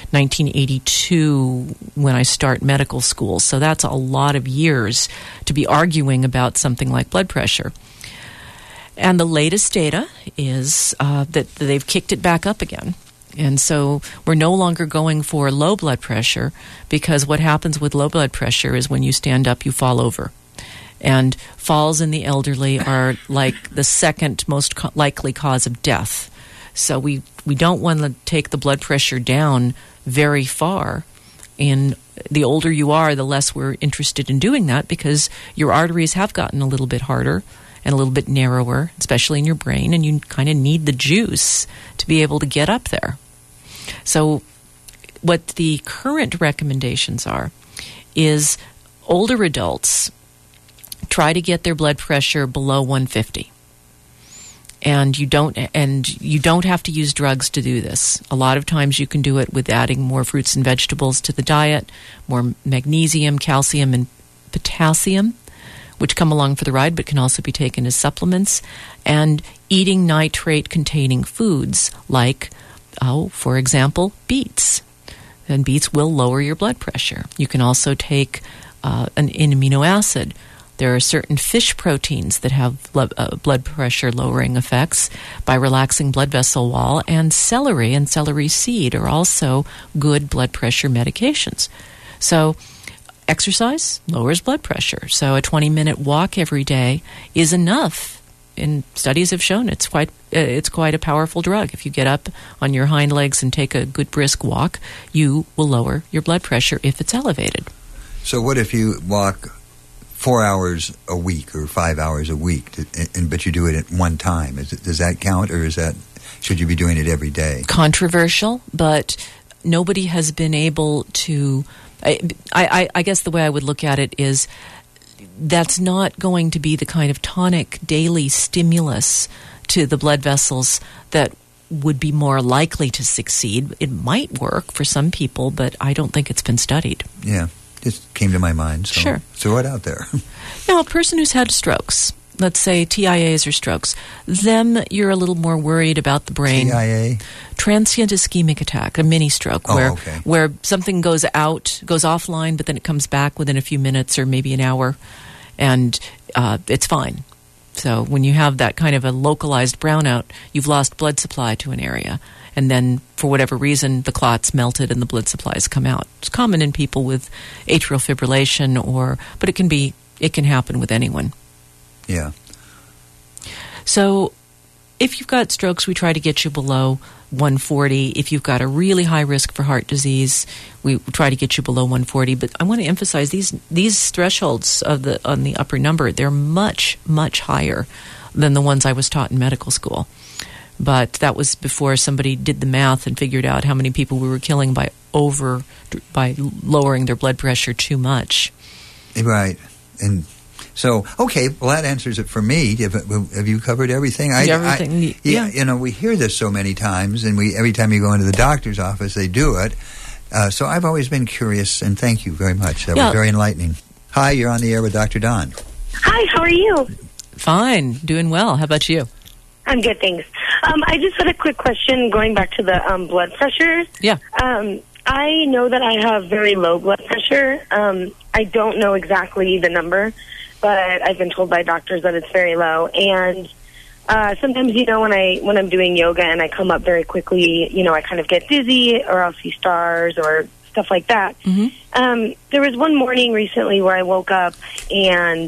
1982 when I start medical school. So that's a lot of years to be arguing about something like blood pressure. And the latest data is that they've kicked it back up again. And so we're no longer going for low blood pressure, because what happens with low blood pressure is when you stand up, you fall over. And falls in the elderly are like the second most likely cause of death. So we don't want to take the blood pressure down very far. And the older you are, the less we're interested in doing that, because your arteries have gotten a little bit harder and a little bit narrower, especially in your brain, and you kind of need the juice to be able to get up there. So what the current recommendations are is older adults try to get their blood pressure below 150. And you don't have to use drugs to do this. A lot of times you can do it with adding more fruits and vegetables to the diet, more magnesium, calcium, and potassium, which come along for the ride but can also be taken as supplements, and eating nitrate-containing foods like, for example, beets. And beets will lower your blood pressure. You can also take an amino acid. There are certain fish proteins that have blood pressure lowering effects by relaxing blood vessel wall, and celery and celery seed are also good blood pressure medications. So exercise lowers blood pressure. So a 20-minute walk every day is enough. And studies have shown it's quite a powerful drug. If you get up on your hind legs and take a good brisk walk, you will lower your blood pressure if it's elevated. So what if you walk 4 hours a week or 5 hours a week, but you do it at one time? Does that count, or should you be doing it every day? Controversial, but nobody has been able to... I guess the way I would look at it is that's not going to be the kind of tonic daily stimulus to the blood vessels that would be more likely to succeed. It might work for some people, but I don't think it's been studied. Yeah, just came to my mind. So sure. Throw it out there. Now, a person who's had strokes, let's say TIAs or strokes, them you're a little more worried about the brain. TIA? Transient ischemic attack, a mini stroke, where something goes offline, but then it comes back within a few minutes or maybe an hour, and it's fine. So when you have that kind of a localized brownout, you've lost blood supply to an area, and then for whatever reason the clot's melted and the blood supplies come out. It's common in people with atrial fibrillation, but it can happen with anyone. Yeah. So if you've got strokes, we try to get you below 140. If you've got a really high risk for heart disease, we try to get you below 140. But I want to emphasize these thresholds on the upper number, they're much, much higher than the ones I was taught in medical school. But that was before somebody did the math and figured out how many people we were killing by lowering their blood pressure too much. Right. And so, okay, well, that answers it for me. Have you covered everything? Everything, yeah. You know, we hear this so many times, and every time you go into the doctor's office, they do it. So I've always been curious, and thank you very much. That was very enlightening. Hi, you're on the air with Dr. Dawn. Hi, how are you? Fine, doing well. How about you? I'm good, thanks. I just had a quick question going back to the blood pressure. Yeah. I know that I have very low blood pressure. I don't know exactly the number, but I've been told by doctors that it's very low. And sometimes, when I'm doing yoga and I come up very quickly, I kind of get dizzy, or I'll see stars or stuff like that. Mm-hmm. There was one morning recently where I woke up and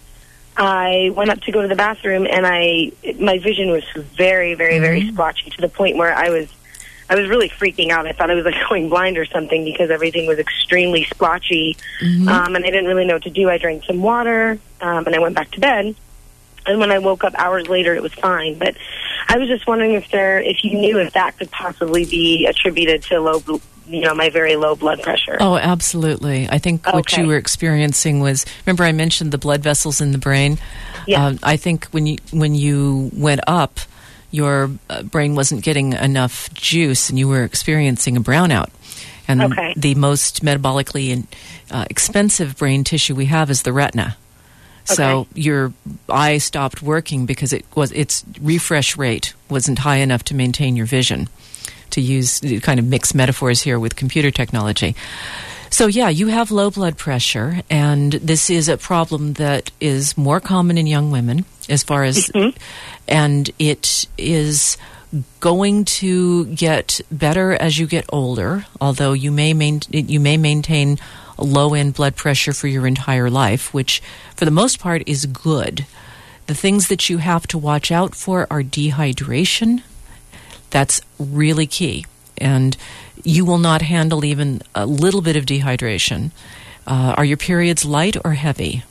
I went up to go to the bathroom, and my vision was very, very, very splotchy, to the point where I was really freaking out. I thought I was going blind or something, because everything was extremely splotchy. Mm-hmm. And I didn't really know what to do. I drank some water, and I went back to bed. And when I woke up hours later, it was fine. But I was just wondering if you knew if that could possibly be attributed to my very low blood pressure. Oh, absolutely. I think what you were experiencing was, remember I mentioned the blood vessels in the brain? Yeah. I think when you went up, your brain wasn't getting enough juice, and you were experiencing a brownout. And the most metabolically expensive brain tissue we have is the retina. So your eye stopped working because its refresh rate wasn't high enough to maintain your vision, to use kind of mixed metaphors here with computer technology. So yeah, you have low blood pressure, and this is a problem that is more common in young women as far as, and it is going to get better as you get older, although you may maintain a low-end blood pressure for your entire life, which for the most part is good. The things that you have to watch out for are dehydration. That's really key. And you will not handle even a little bit of dehydration. Are your periods light or heavy?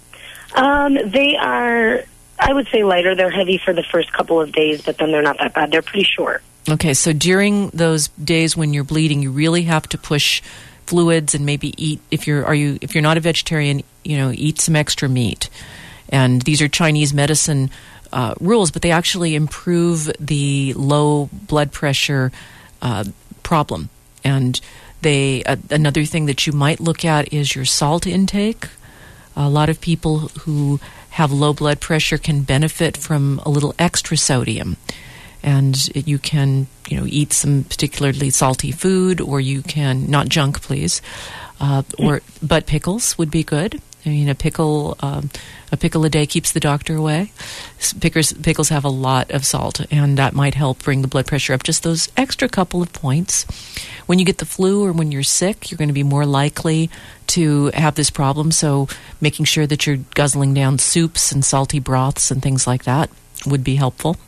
They are, I would say, lighter. They're heavy for the first couple of days, but then they're not that bad. They're pretty short. Okay, so during those days when you're bleeding, you really have to push fluids and maybe eat. If you're not a vegetarian, eat some extra meat. And these are Chinese medicine rules, but they actually improve the low blood pressure problem. And another thing that you might look at is your salt intake. A lot of people who have low blood pressure can benefit from a little extra sodium. And you can, eat some particularly salty food, or you can, not junk, please, but pickles would be good. I mean, a pickle a day keeps the doctor away. Pickles have a lot of salt, and that might help bring the blood pressure up just those extra couple of points. When you get the flu or when you're sick, you're going to be more likely to have this problem, so making sure that you're guzzling down soups and salty broths and things like that would be helpful.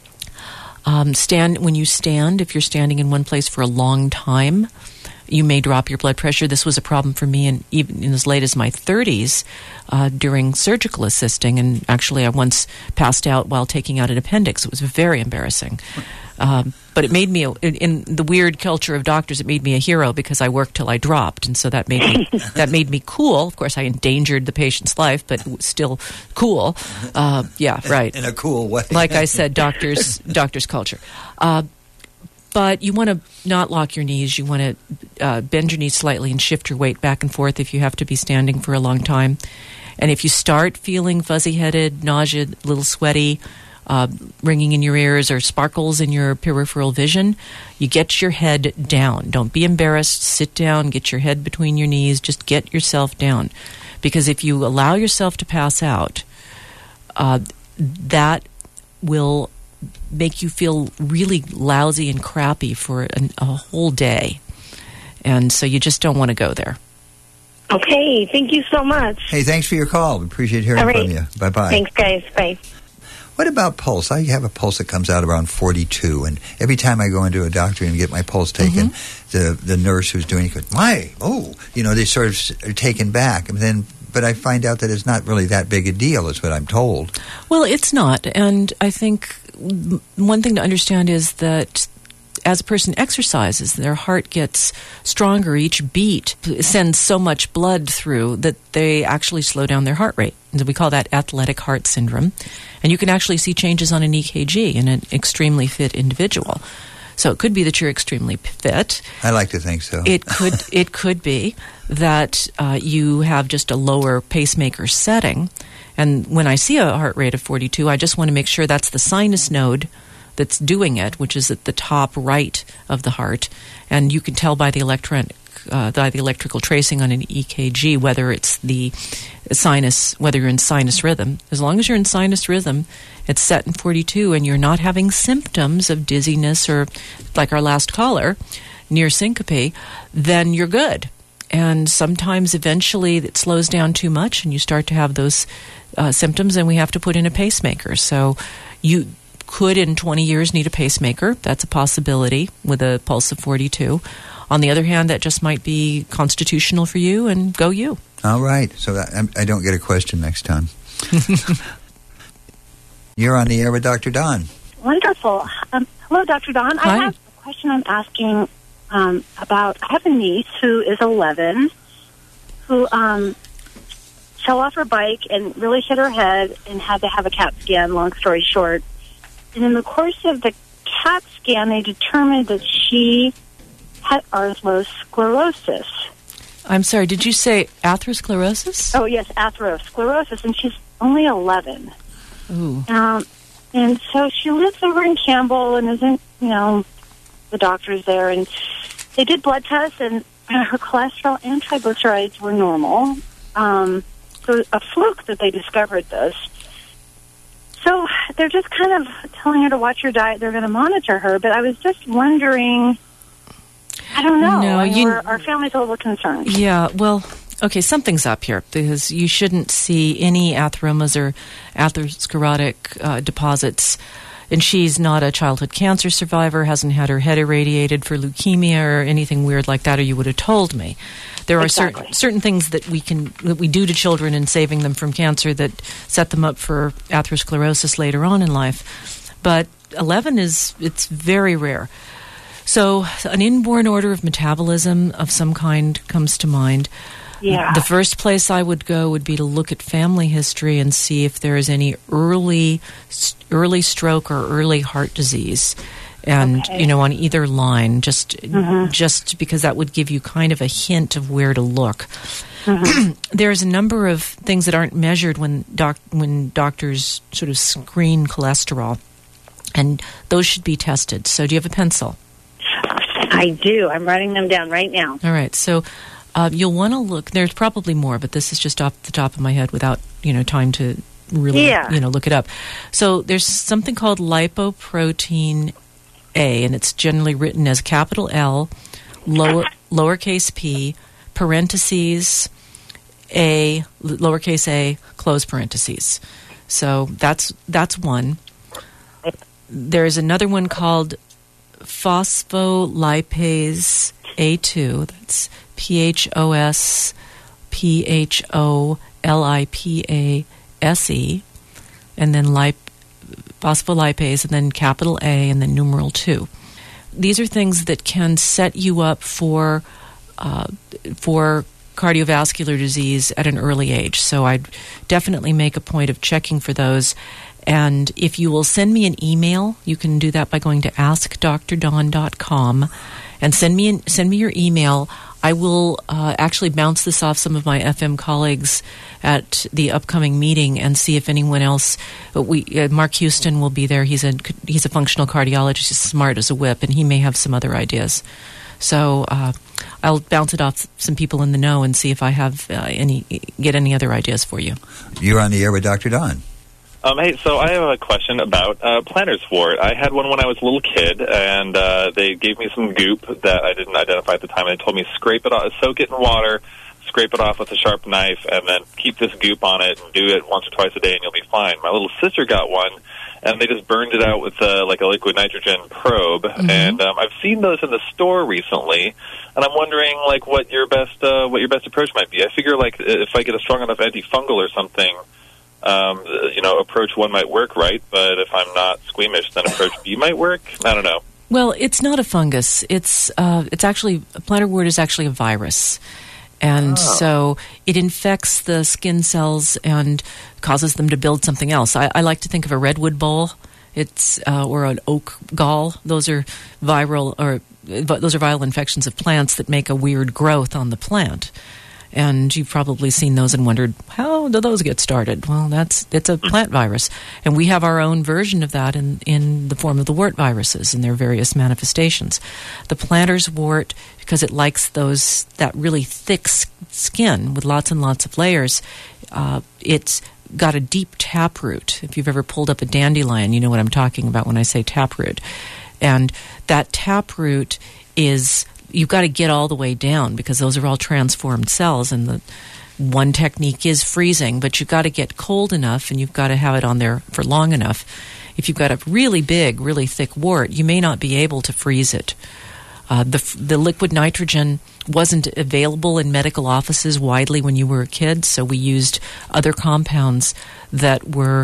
When you stand, if you're standing in one place for a long time, you may drop your blood pressure. This was a problem for me even in as late as my 30s during surgical assisting, and actually I once passed out while taking out an appendix. It was very embarrassing. But it made me, in the weird culture of doctors, it made me a hero because I worked till I dropped, and so that made me cool. Of course, I endangered the patient's life, but it was still cool. Yeah, right. In a cool way. Like I said, doctors culture. But you want to not lock your knees. You want to bend your knees slightly and shift your weight back and forth if you have to be standing for a long time. And if you start feeling fuzzy-headed, nausea, a little sweaty, ringing in your ears or sparkles in your peripheral vision, you get your head down. Don't be embarrassed. Sit down. Get your head between your knees. Just get yourself down. Because if you allow yourself to pass out, that will make you feel really lousy and crappy for a whole day. And so you just don't want to go there. Okay, thank you so much. Hey, thanks for your call. We appreciate hearing from you. Bye-bye. Thanks, guys. Bye. What about pulse? I have a pulse that comes out around 42, and every time I go into a doctor and get my pulse taken, the nurse who's doing it goes, they sort of are taken back. But I find out that it's not really that big a deal, is what I'm told. Well, it's not. And I think one thing to understand is that as a person exercises, their heart gets stronger. Each beat sends so much blood through that they actually slow down their heart rate. And we call that athletic heart syndrome. And you can actually see changes on an EKG in an extremely fit individual. So it could be that you're extremely fit. I like to think so. It could be that you have just a lower pacemaker setting. And when I see a heart rate of 42, I just want to make sure that's the sinus node that's doing it, which is at the top right of the heart. And you can tell by the electrical tracing on an EKG whether it's the sinus, whether you're in sinus rhythm. As long as you're in sinus rhythm, it's set in 42, and you're not having symptoms of dizziness or, like our last caller, near syncope, then you're good. And sometimes eventually it slows down too much and you start to have those symptoms, and we have to put in a pacemaker. So you could in 20 years need a pacemaker. That's a possibility with a pulse of 42. On the other hand, that just might be constitutional for you, and go you. All right. So I don't get a question next time. You're on the air with Dr. Dawn. Wonderful. Hello, Dr. Dawn. Hi. I have a question I'm asking about. I have a niece who is 11 who fell off her bike and really hit her head and had to have a CAT scan, long story short. And in the course of the CAT scan, they determined that she had atherosclerosis. I'm sorry, did you say atherosclerosis? Oh, yes, atherosclerosis, and she's only 11. Ooh. And so she lives over in Campbell and isn't, the doctor's there. And they did blood tests, and her cholesterol and triglycerides were normal. So a fluke that they discovered this. So they're just kind of telling her to watch her diet. They're going to monitor her. But I was just wondering, I don't know. No, our family's a little concerned. Yeah, well, okay, something's up here, because you shouldn't see any atheromas or atherosclerotic deposits. And she's not a childhood cancer survivor, hasn't had her head irradiated for leukemia or anything weird like that, or you would have told me. There are certain things that we do to children in saving them from cancer that set them up for atherosclerosis later on in life. But 11 it's very rare. So an inborn order of metabolism of some kind comes to mind. Yeah. The first place I would go would be to look at family history and see if there is any early stroke or early heart disease. And, on either line, just because that would give you kind of a hint of where to look. Mm-hmm. There's a number of things that aren't measured when doctors sort of screen cholesterol, and those should be tested. So do you have a pencil? I do. I'm writing them down right now. All right. So You'll want to look. There's probably more, but this is just off the top of my head without time to really look it up. So there's something called lipoprotein A, and it's generally written as capital L, lowercase p, parentheses A, lowercase a, close parentheses. So that's one. There's another one called phospholipase A2. That's PHOSPHOLIPASE, and then phospholipase, and then capital A, and then numeral 2. These are things that can set you up for cardiovascular disease at an early age. So I'd definitely make a point of checking for those. And if you will send me an email, you can do that by going to askdrdawn.com and send me your email. I will actually bounce this off some of my FM colleagues at the upcoming meeting and see if anyone else. Mark Houston will be there. He's a functional cardiologist. He's smart as a whip, and he may have some other ideas. So I'll bounce it off some people in the know and see if I have get any other ideas for you. You're on the air with Dr. Don. Hey, so I have a question about plantar's wart. I had one when I was a little kid, and they gave me some goop that I didn't identify at the time, and they told me scrape it off, soak it in water, scrape it off with a sharp knife, and then keep this goop on it and do it once or twice a day, and you'll be fine. My little sister got one, and they just burned it out with like a liquid nitrogen probe, and I've seen those in the store recently, and I'm wondering like what your best approach might be. I figure like if I get a strong enough antifungal or something, approach 1 might work, right? But if I'm not squeamish, then approach B might work. I don't know. Well, it's not a fungus. It's actually plantar wart is actually a virus, and so it infects the skin cells and causes them to build something else. I like to think of a redwood boll. It's or an oak gall. Those are viral infections of plants that make a weird growth on the plant. And you've probably seen those and wondered, how do those get started? Well, it's a plant virus. And we have our own version of that in the form of the wart viruses and their various manifestations. The plantar's wart, because it likes that really thick skin with lots and lots of layers, it's got a deep taproot. If you've ever pulled up a dandelion, you know what I'm talking about when I say taproot. And that taproot is... You've got to get all the way down because those are all transformed cells, and the one technique is freezing, but you've got to get cold enough and you've got to have it on there for long enough. If you've got a really big, really thick wart, you may not be able to freeze it. The liquid nitrogen wasn't available in medical offices widely when you were a kid, so we used other compounds that were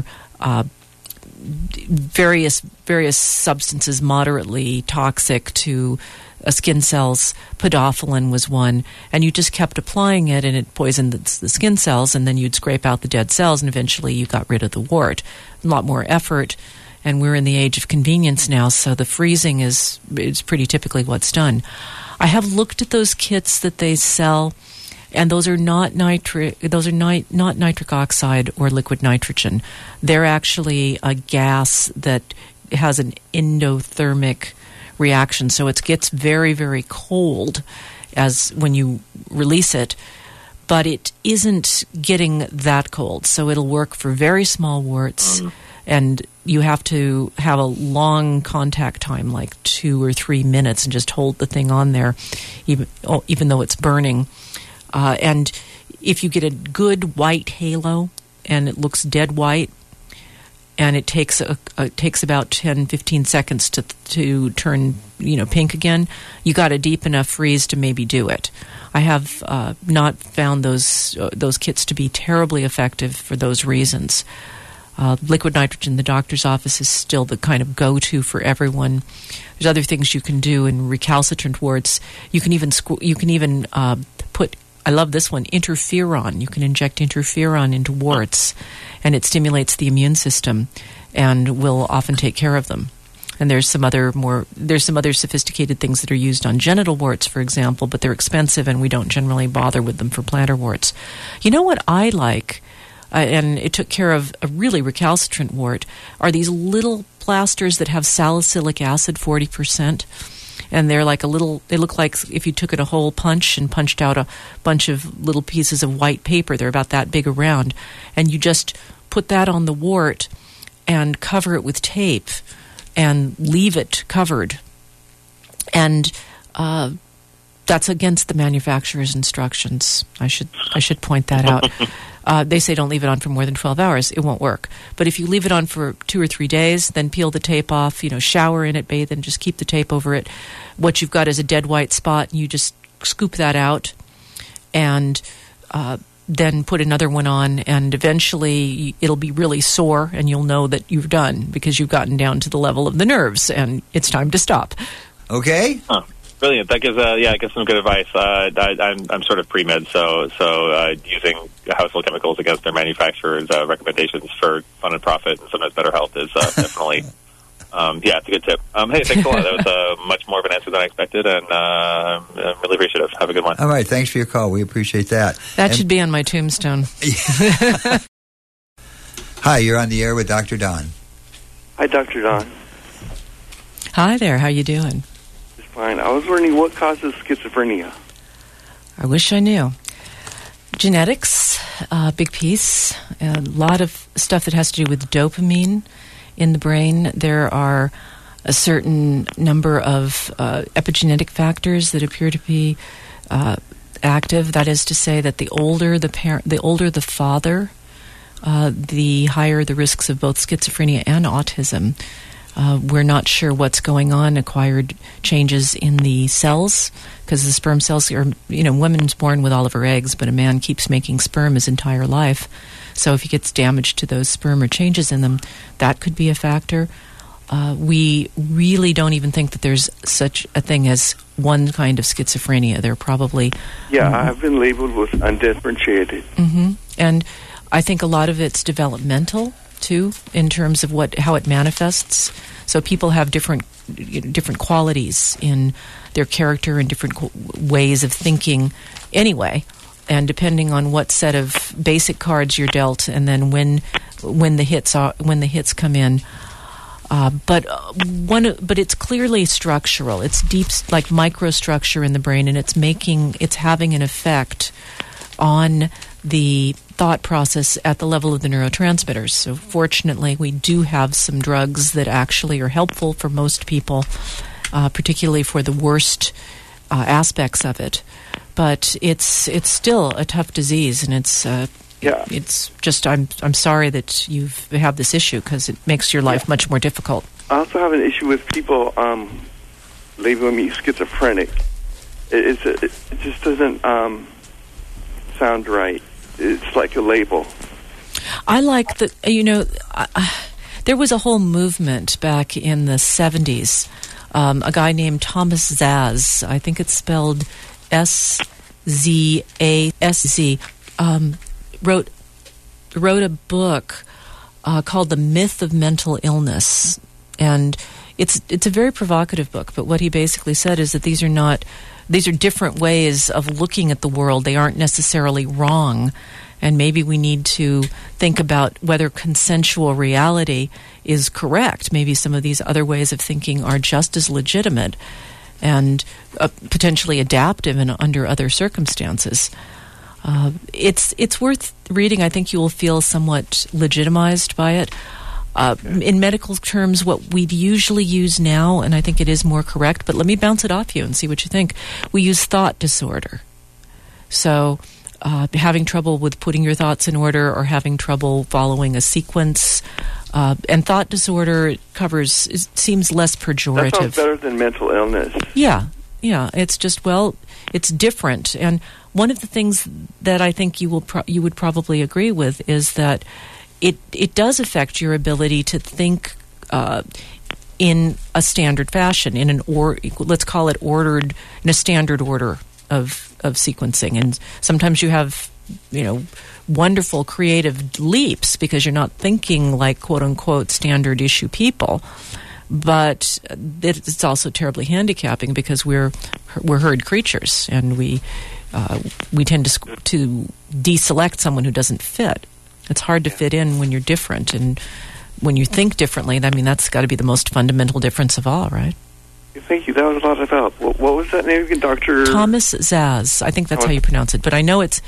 various substances moderately toxic to skin cells. Podophyllin was one, and you just kept applying it, and it poisoned the skin cells, and then you'd scrape out the dead cells, and eventually you got rid of the wart. A lot more effort, and we're in the age of convenience now, so the freezing is pretty typically what's done. I have looked at those kits that they sell, and those are not nitric oxide or liquid nitrogen. They're actually a gas that has an endothermic reaction, so it gets very, very cold as when you release it, but it isn't getting that cold, so it'll work for very small warts, and you have to have a long contact time, like 2 or 3 minutes, and just hold the thing on there, even though it's burning. And if you get a good white halo and it looks dead white, and it takes about 10-15 seconds to turn pink again, you got a deep enough freeze to maybe do it. I have not found those kits to be terribly effective for those reasons. Liquid nitrogen in the doctor's office is still the kind of go-to for everyone. There's other things you can do in recalcitrant warts. You can even put, I love this one, interferon. You can inject interferon into warts, and it stimulates the immune system and will often take care of them. And there's some other sophisticated things that are used on genital warts, for example, but they're expensive and we don't generally bother with them for plantar warts. You know what I like, and it took care of a really recalcitrant wart, are these little plasters that have salicylic acid 40%. And they're like they look like if you took it a hole punch and punched out a bunch of little pieces of white paper. They're about that big around. And you just put that on the wart and cover it with tape and leave it covered. And that's against the manufacturer's instructions. I should point that out. They say don't leave it on for more than 12 hours. It won't work. But if you leave it on for 2 or 3 days, then peel the tape off, shower in it, bathe, and just keep the tape over it. What you've got is a dead white spot, and you just scoop that out and then put another one on, and eventually it'll be really sore, and you'll know that you've done because you've gotten down to the level of the nerves, and it's time to stop. Okay. Huh. Brilliant. That gives some good advice. I'm sort of pre-med, so using household chemicals against their manufacturers' recommendations for fun and profit and sometimes better health is definitely, it's a good tip. Hey, thanks a lot. That was much more of an answer than I expected, and I'm really appreciative. Have a good one. All right. Thanks for your call. We appreciate that. That should be on my tombstone. Hi, you're on the air with Dr. Don. Hi, Dr. Don. Hi there. How you doing? Fine. I was wondering what causes schizophrenia. I wish I knew. Genetics, big piece. A lot of stuff that has to do with dopamine in the brain. There are a certain number of epigenetic factors that appear to be active. That is to say that the older the father, the higher the risks of both schizophrenia and autism. We're not sure what's going on, acquired changes in the cells, because the sperm cells are, woman's born with all of her eggs, but a man keeps making sperm his entire life. So if he gets damage to those sperm or changes in them, that could be a factor. We really don't even think that there's such a thing as one kind of schizophrenia. There are probably... Yeah, I've been labeled with undifferentiated. Mm-hmm. And I think a lot of it's developmental, too, in terms of how it manifests. So people have different qualities in their character and different ways of thinking anyway. And depending on what set of basic cards you're dealt, and then when the hits come in, but it's clearly structural. It's deep, like microstructure in the brain, and it's having an effect on the thought process at the level of the neurotransmitters. So fortunately, we do have some drugs that actually are helpful for most people, particularly for the worst aspects of it. But it's still a tough disease, and it's just I'm sorry that you have this issue, because it makes your life much more difficult. I also have an issue with people labeling me schizophrenic. It just doesn't sound right. It's like a label. I like there was a whole movement back in the 70s. A guy named Thomas Szasz, I think it's spelled S-Z-A-S-Z, wrote a book called The Myth of Mental Illness. And it's a very provocative book, but what he basically said is that these are different ways of looking at the world. They aren't necessarily wrong. And maybe we need to think about whether consensual reality is correct. Maybe some of these other ways of thinking are just as legitimate and potentially adaptive and under other circumstances. It's worth reading. I think you will feel somewhat legitimized by it. In medical terms, what we'd usually use now, and I think it is more correct, but let me bounce it off you and see what you think. We use thought disorder. So having trouble with putting your thoughts in order, or having trouble following a sequence. And thought disorder seems less pejorative. That sounds better than mental illness. Yeah. It's just, it's different. And one of the things that I think you would probably agree with is that it does affect your ability to think in a standard fashion, let's call it ordered, in a standard order of sequencing. And sometimes you have, wonderful creative leaps because you're not thinking like quote unquote standard issue people. But it's also terribly handicapping because we're herd creatures, and we tend to deselect someone who doesn't fit. It's hard to fit in when you're different, and when you think differently, I mean, that's got to be the most fundamental difference of all, right? Thank you. That was a lot of help. What was that name again, Dr.? Thomas Zaz. I think that's how you pronounce it, but I know it's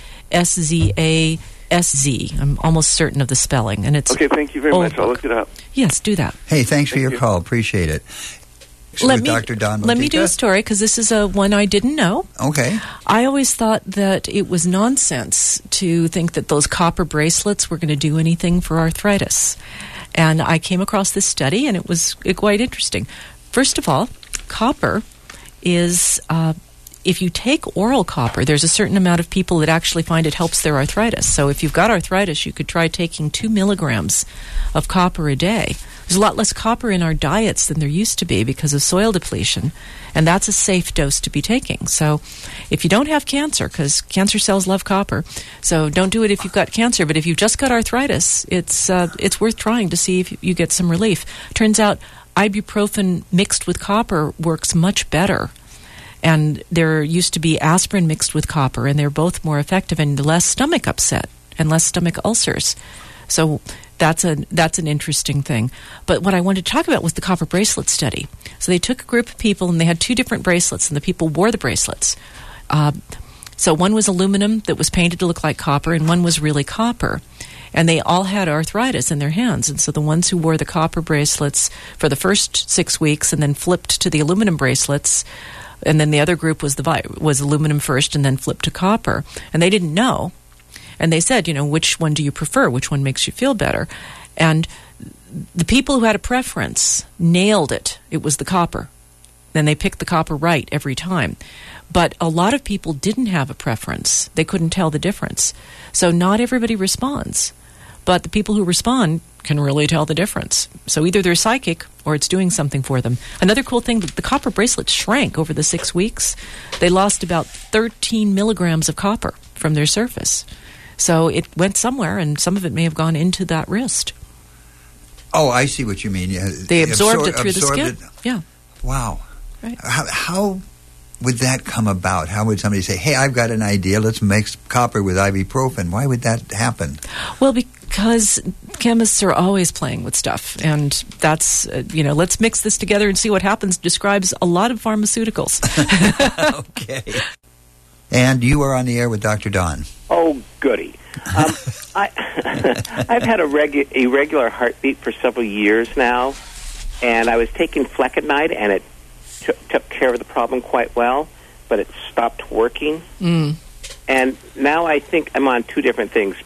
S-Z-A-S-Z. I'm almost certain of the spelling. And it's okay, thank you very much. I'll look it up. Yes, do that. Hey, thanks for your call. Appreciate it. Dr. Don let me do a story, because this is one I didn't know. Okay. I always thought that it was nonsense to think that those copper bracelets were going to do anything for arthritis. And I came across this study, and it was quite interesting. First of all, copper is, if you take oral copper, there's a certain amount of people that actually find it helps their arthritis. So if you've got arthritis, you could try taking 2 milligrams of copper a day. There's a lot less copper in our diets than there used to be because of soil depletion, and that's a safe dose to be taking. So if you don't have cancer, because cancer cells love copper, so don't do it if you've got cancer, but if you've just got arthritis, it's worth trying to see if you get some relief. Turns out ibuprofen mixed with copper works much better. And there used to be aspirin mixed with copper, and they're both more effective and less stomach upset and less stomach ulcers. So that's an interesting thing. But what I wanted to talk about was the copper bracelet study. So they took a group of people, and they had 2 different bracelets, and the people wore the bracelets. So one was aluminum that was painted to look like copper, and one was really copper. And they all had arthritis in their hands. And so the ones who wore the copper bracelets for the first 6 weeks and then flipped to the aluminum bracelets, and then the other group was aluminum first and then flipped to copper. And they didn't know. And they said, which one do you prefer? Which one makes you feel better? And the people who had a preference nailed it. It was the copper. Then they picked the copper right every time. But a lot of people didn't have a preference. They couldn't tell the difference. So not everybody responds. But the people who respond can really tell the difference. So either they're psychic or it's doing something for them. Another cool thing, the copper bracelets shrank over the 6 weeks. They lost about 13 milligrams of copper from their surface. So it went somewhere, and some of it may have gone into that wrist. Oh, I see what you mean. Yeah, they absorbed it through the skin. Yeah. Wow. Right. How would that come about? How would somebody say, hey, I've got an idea, let's mix copper with ibuprofen? Why would that happen? Well, because chemists are always playing with stuff, and that's, let's mix this together and see what happens, describes a lot of pharmaceuticals. Okay. And you are on the air with Dr. Don. Oh, goody. I've had a irregular heartbeat for several years now, and I was taking Flecainide, and it took care of the problem quite well, but it stopped working. And now I think I'm on 2 different things,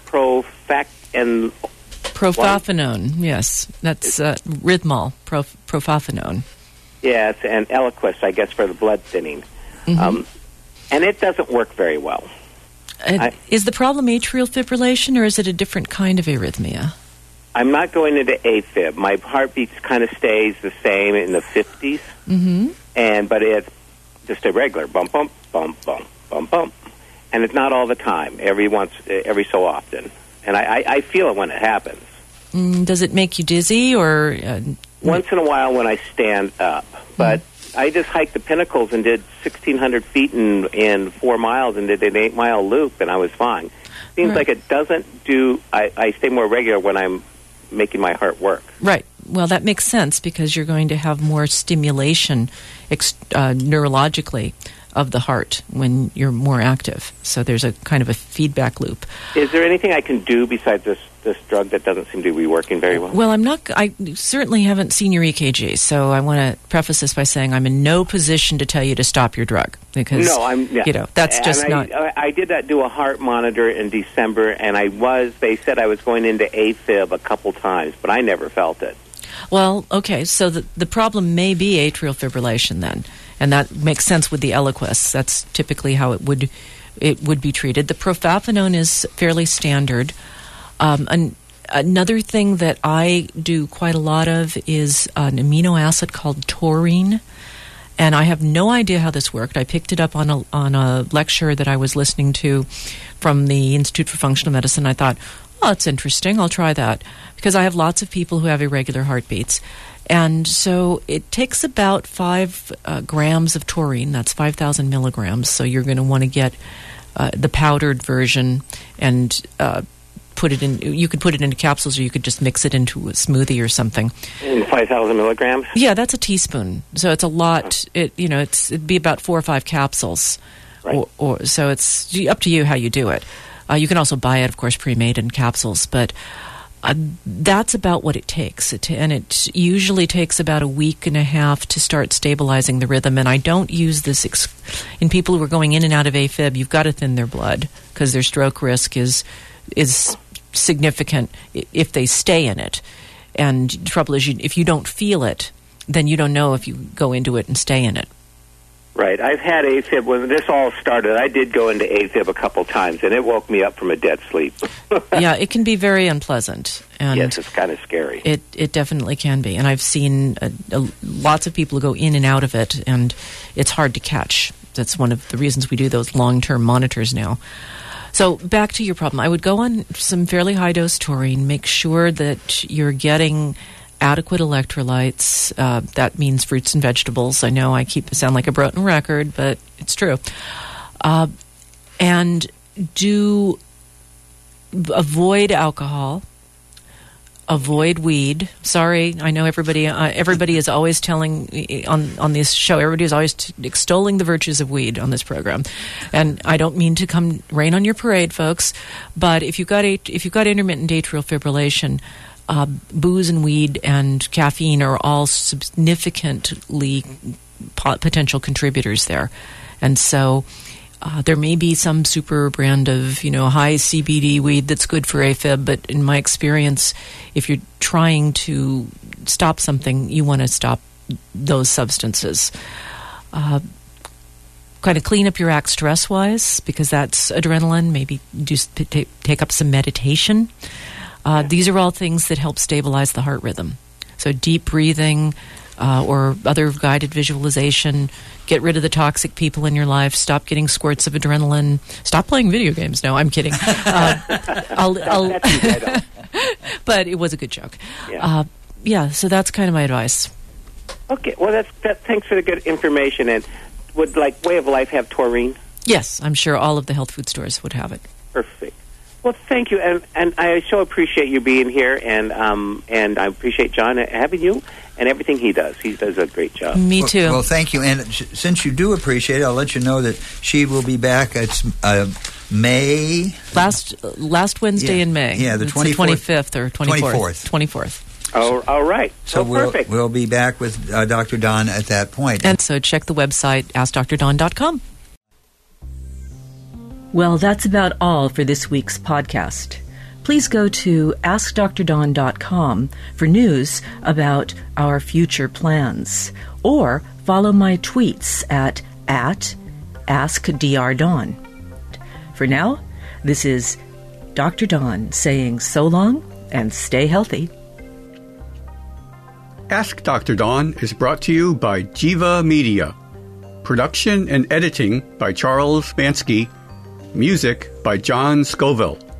Profafenone, yes. That's Rhythmol, Profafenone. Yes, and Eliquis, I guess, for the blood thinning. Mm-hmm. And it doesn't work very well. Is the problem atrial fibrillation, or is it a different kind of arrhythmia? I'm not going into AFib. My heartbeat kind of stays the same in the 50s, but it's just a regular bump, bump, bump, bump, bump, bump. And it's not all the time, every so often. And I feel it when it happens. Does it make you dizzy, or...? Once in a while when I stand up. But I just hiked the Pinnacles and did 1,600 feet in 4 miles and did an 8-mile loop, and I was fine. Seems like it doesn't do... I stay more regular when I'm making my heart work. Right. Well, that makes sense, because you're going to have more stimulation neurologically of the heart when you're more active. So there's a kind of a feedback loop. Is there anything I can do besides this drug that doesn't seem to be working very well? Well, I certainly haven't seen your EKG, so I want to preface this by saying I'm in no position to tell you to stop your drug, because that's just not... I did do a heart monitor in December, and they said I was going into AFib a couple times, but I never felt it. Well, okay, so the problem may be atrial fibrillation then, and that makes sense with the Eliquis. That's typically how it would be treated. The Profafenone is fairly standard. Another thing that I do quite a lot of is an amino acid called taurine, and I have no idea how this worked. I picked it up on a lecture that I was listening to from the Institute for Functional Medicine. I thought, it's interesting, I'll try that, because I have lots of people who have irregular heartbeats. And so it takes about 5 grams of taurine, that's 5,000 milligrams, so you're going to want to get the powdered version and put it in. You could put it into capsules, or you could just mix it into a smoothie or something. And 5,000 milligrams. Yeah, that's a teaspoon. So it's a lot. It'd be about 4 or 5 capsules. Right. Or so it's up to you how you do it. You can also buy it, of course, pre-made in capsules, but that's about what it takes. And it usually takes about a week and a half to start stabilizing the rhythm. And I don't use this in people who are going in and out of AFib. You've got to thin their blood because their stroke risk is significant if they stay in it. And the trouble is, if you don't feel it, then you don't know if you go into it and stay in it. Right. I've had AFib. When this all started, I did go into AFib a couple times, and it woke me up from a dead sleep. Yeah, it can be very unpleasant. And yes, it's kind of scary. It definitely can be. And I've seen lots of people who go in and out of it, and it's hard to catch. That's one of the reasons we do those long-term monitors now. So back to your problem. I would go on some fairly high-dose taurine, make sure that you're getting adequate electrolytes. That means fruits and vegetables. I know I sound like a broken record, but it's true. And avoid alcohol. Avoid weed. Sorry, I know everybody is always telling on this show. Everybody is always extolling the virtues of weed on this program, and I don't mean to come rain on your parade, folks. But if you've got intermittent atrial fibrillation, booze and weed and caffeine are all significantly potential contributors there, and so. There may be some super brand of, high CBD weed that's good for AFib, but in my experience, if you're trying to stop something, you want to stop those substances. Kind of clean up your act stress-wise, because that's adrenaline. Maybe just take up some meditation. These are all things that help stabilize the heart rhythm. So deep breathing, or other guided visualization. Get rid of the toxic people in your life. Stop getting squirts of adrenaline. Stop playing video games. No, I'm kidding. But it was a good joke. So that's kind of my advice. Okay, well, thanks for the good information. And would Way of Life have taurine? Yes, I'm sure all of the health food stores would have it. Perfect. Well, thank you, and I so appreciate you being here, and I appreciate John having you and everything he does. He does a great job. Me too. Well, thank you. And since you do appreciate it, I'll let you know that she will be back at May last Wednesday in May. Yeah, the 25th or 24th. Oh, all right. So perfect. We'll be back with Dr. Don at that point. And so check the website AskDrDon.com. Well, that's about all for this week's podcast. Please go to AskDrDon.com for news about our future plans, or follow my tweets at AskDrDon. For now, this is Dr. Don saying so long and stay healthy. Ask Dr. Don is brought to you by Jiva Media. Production and editing by Charles Bansky. Music by John Scoville.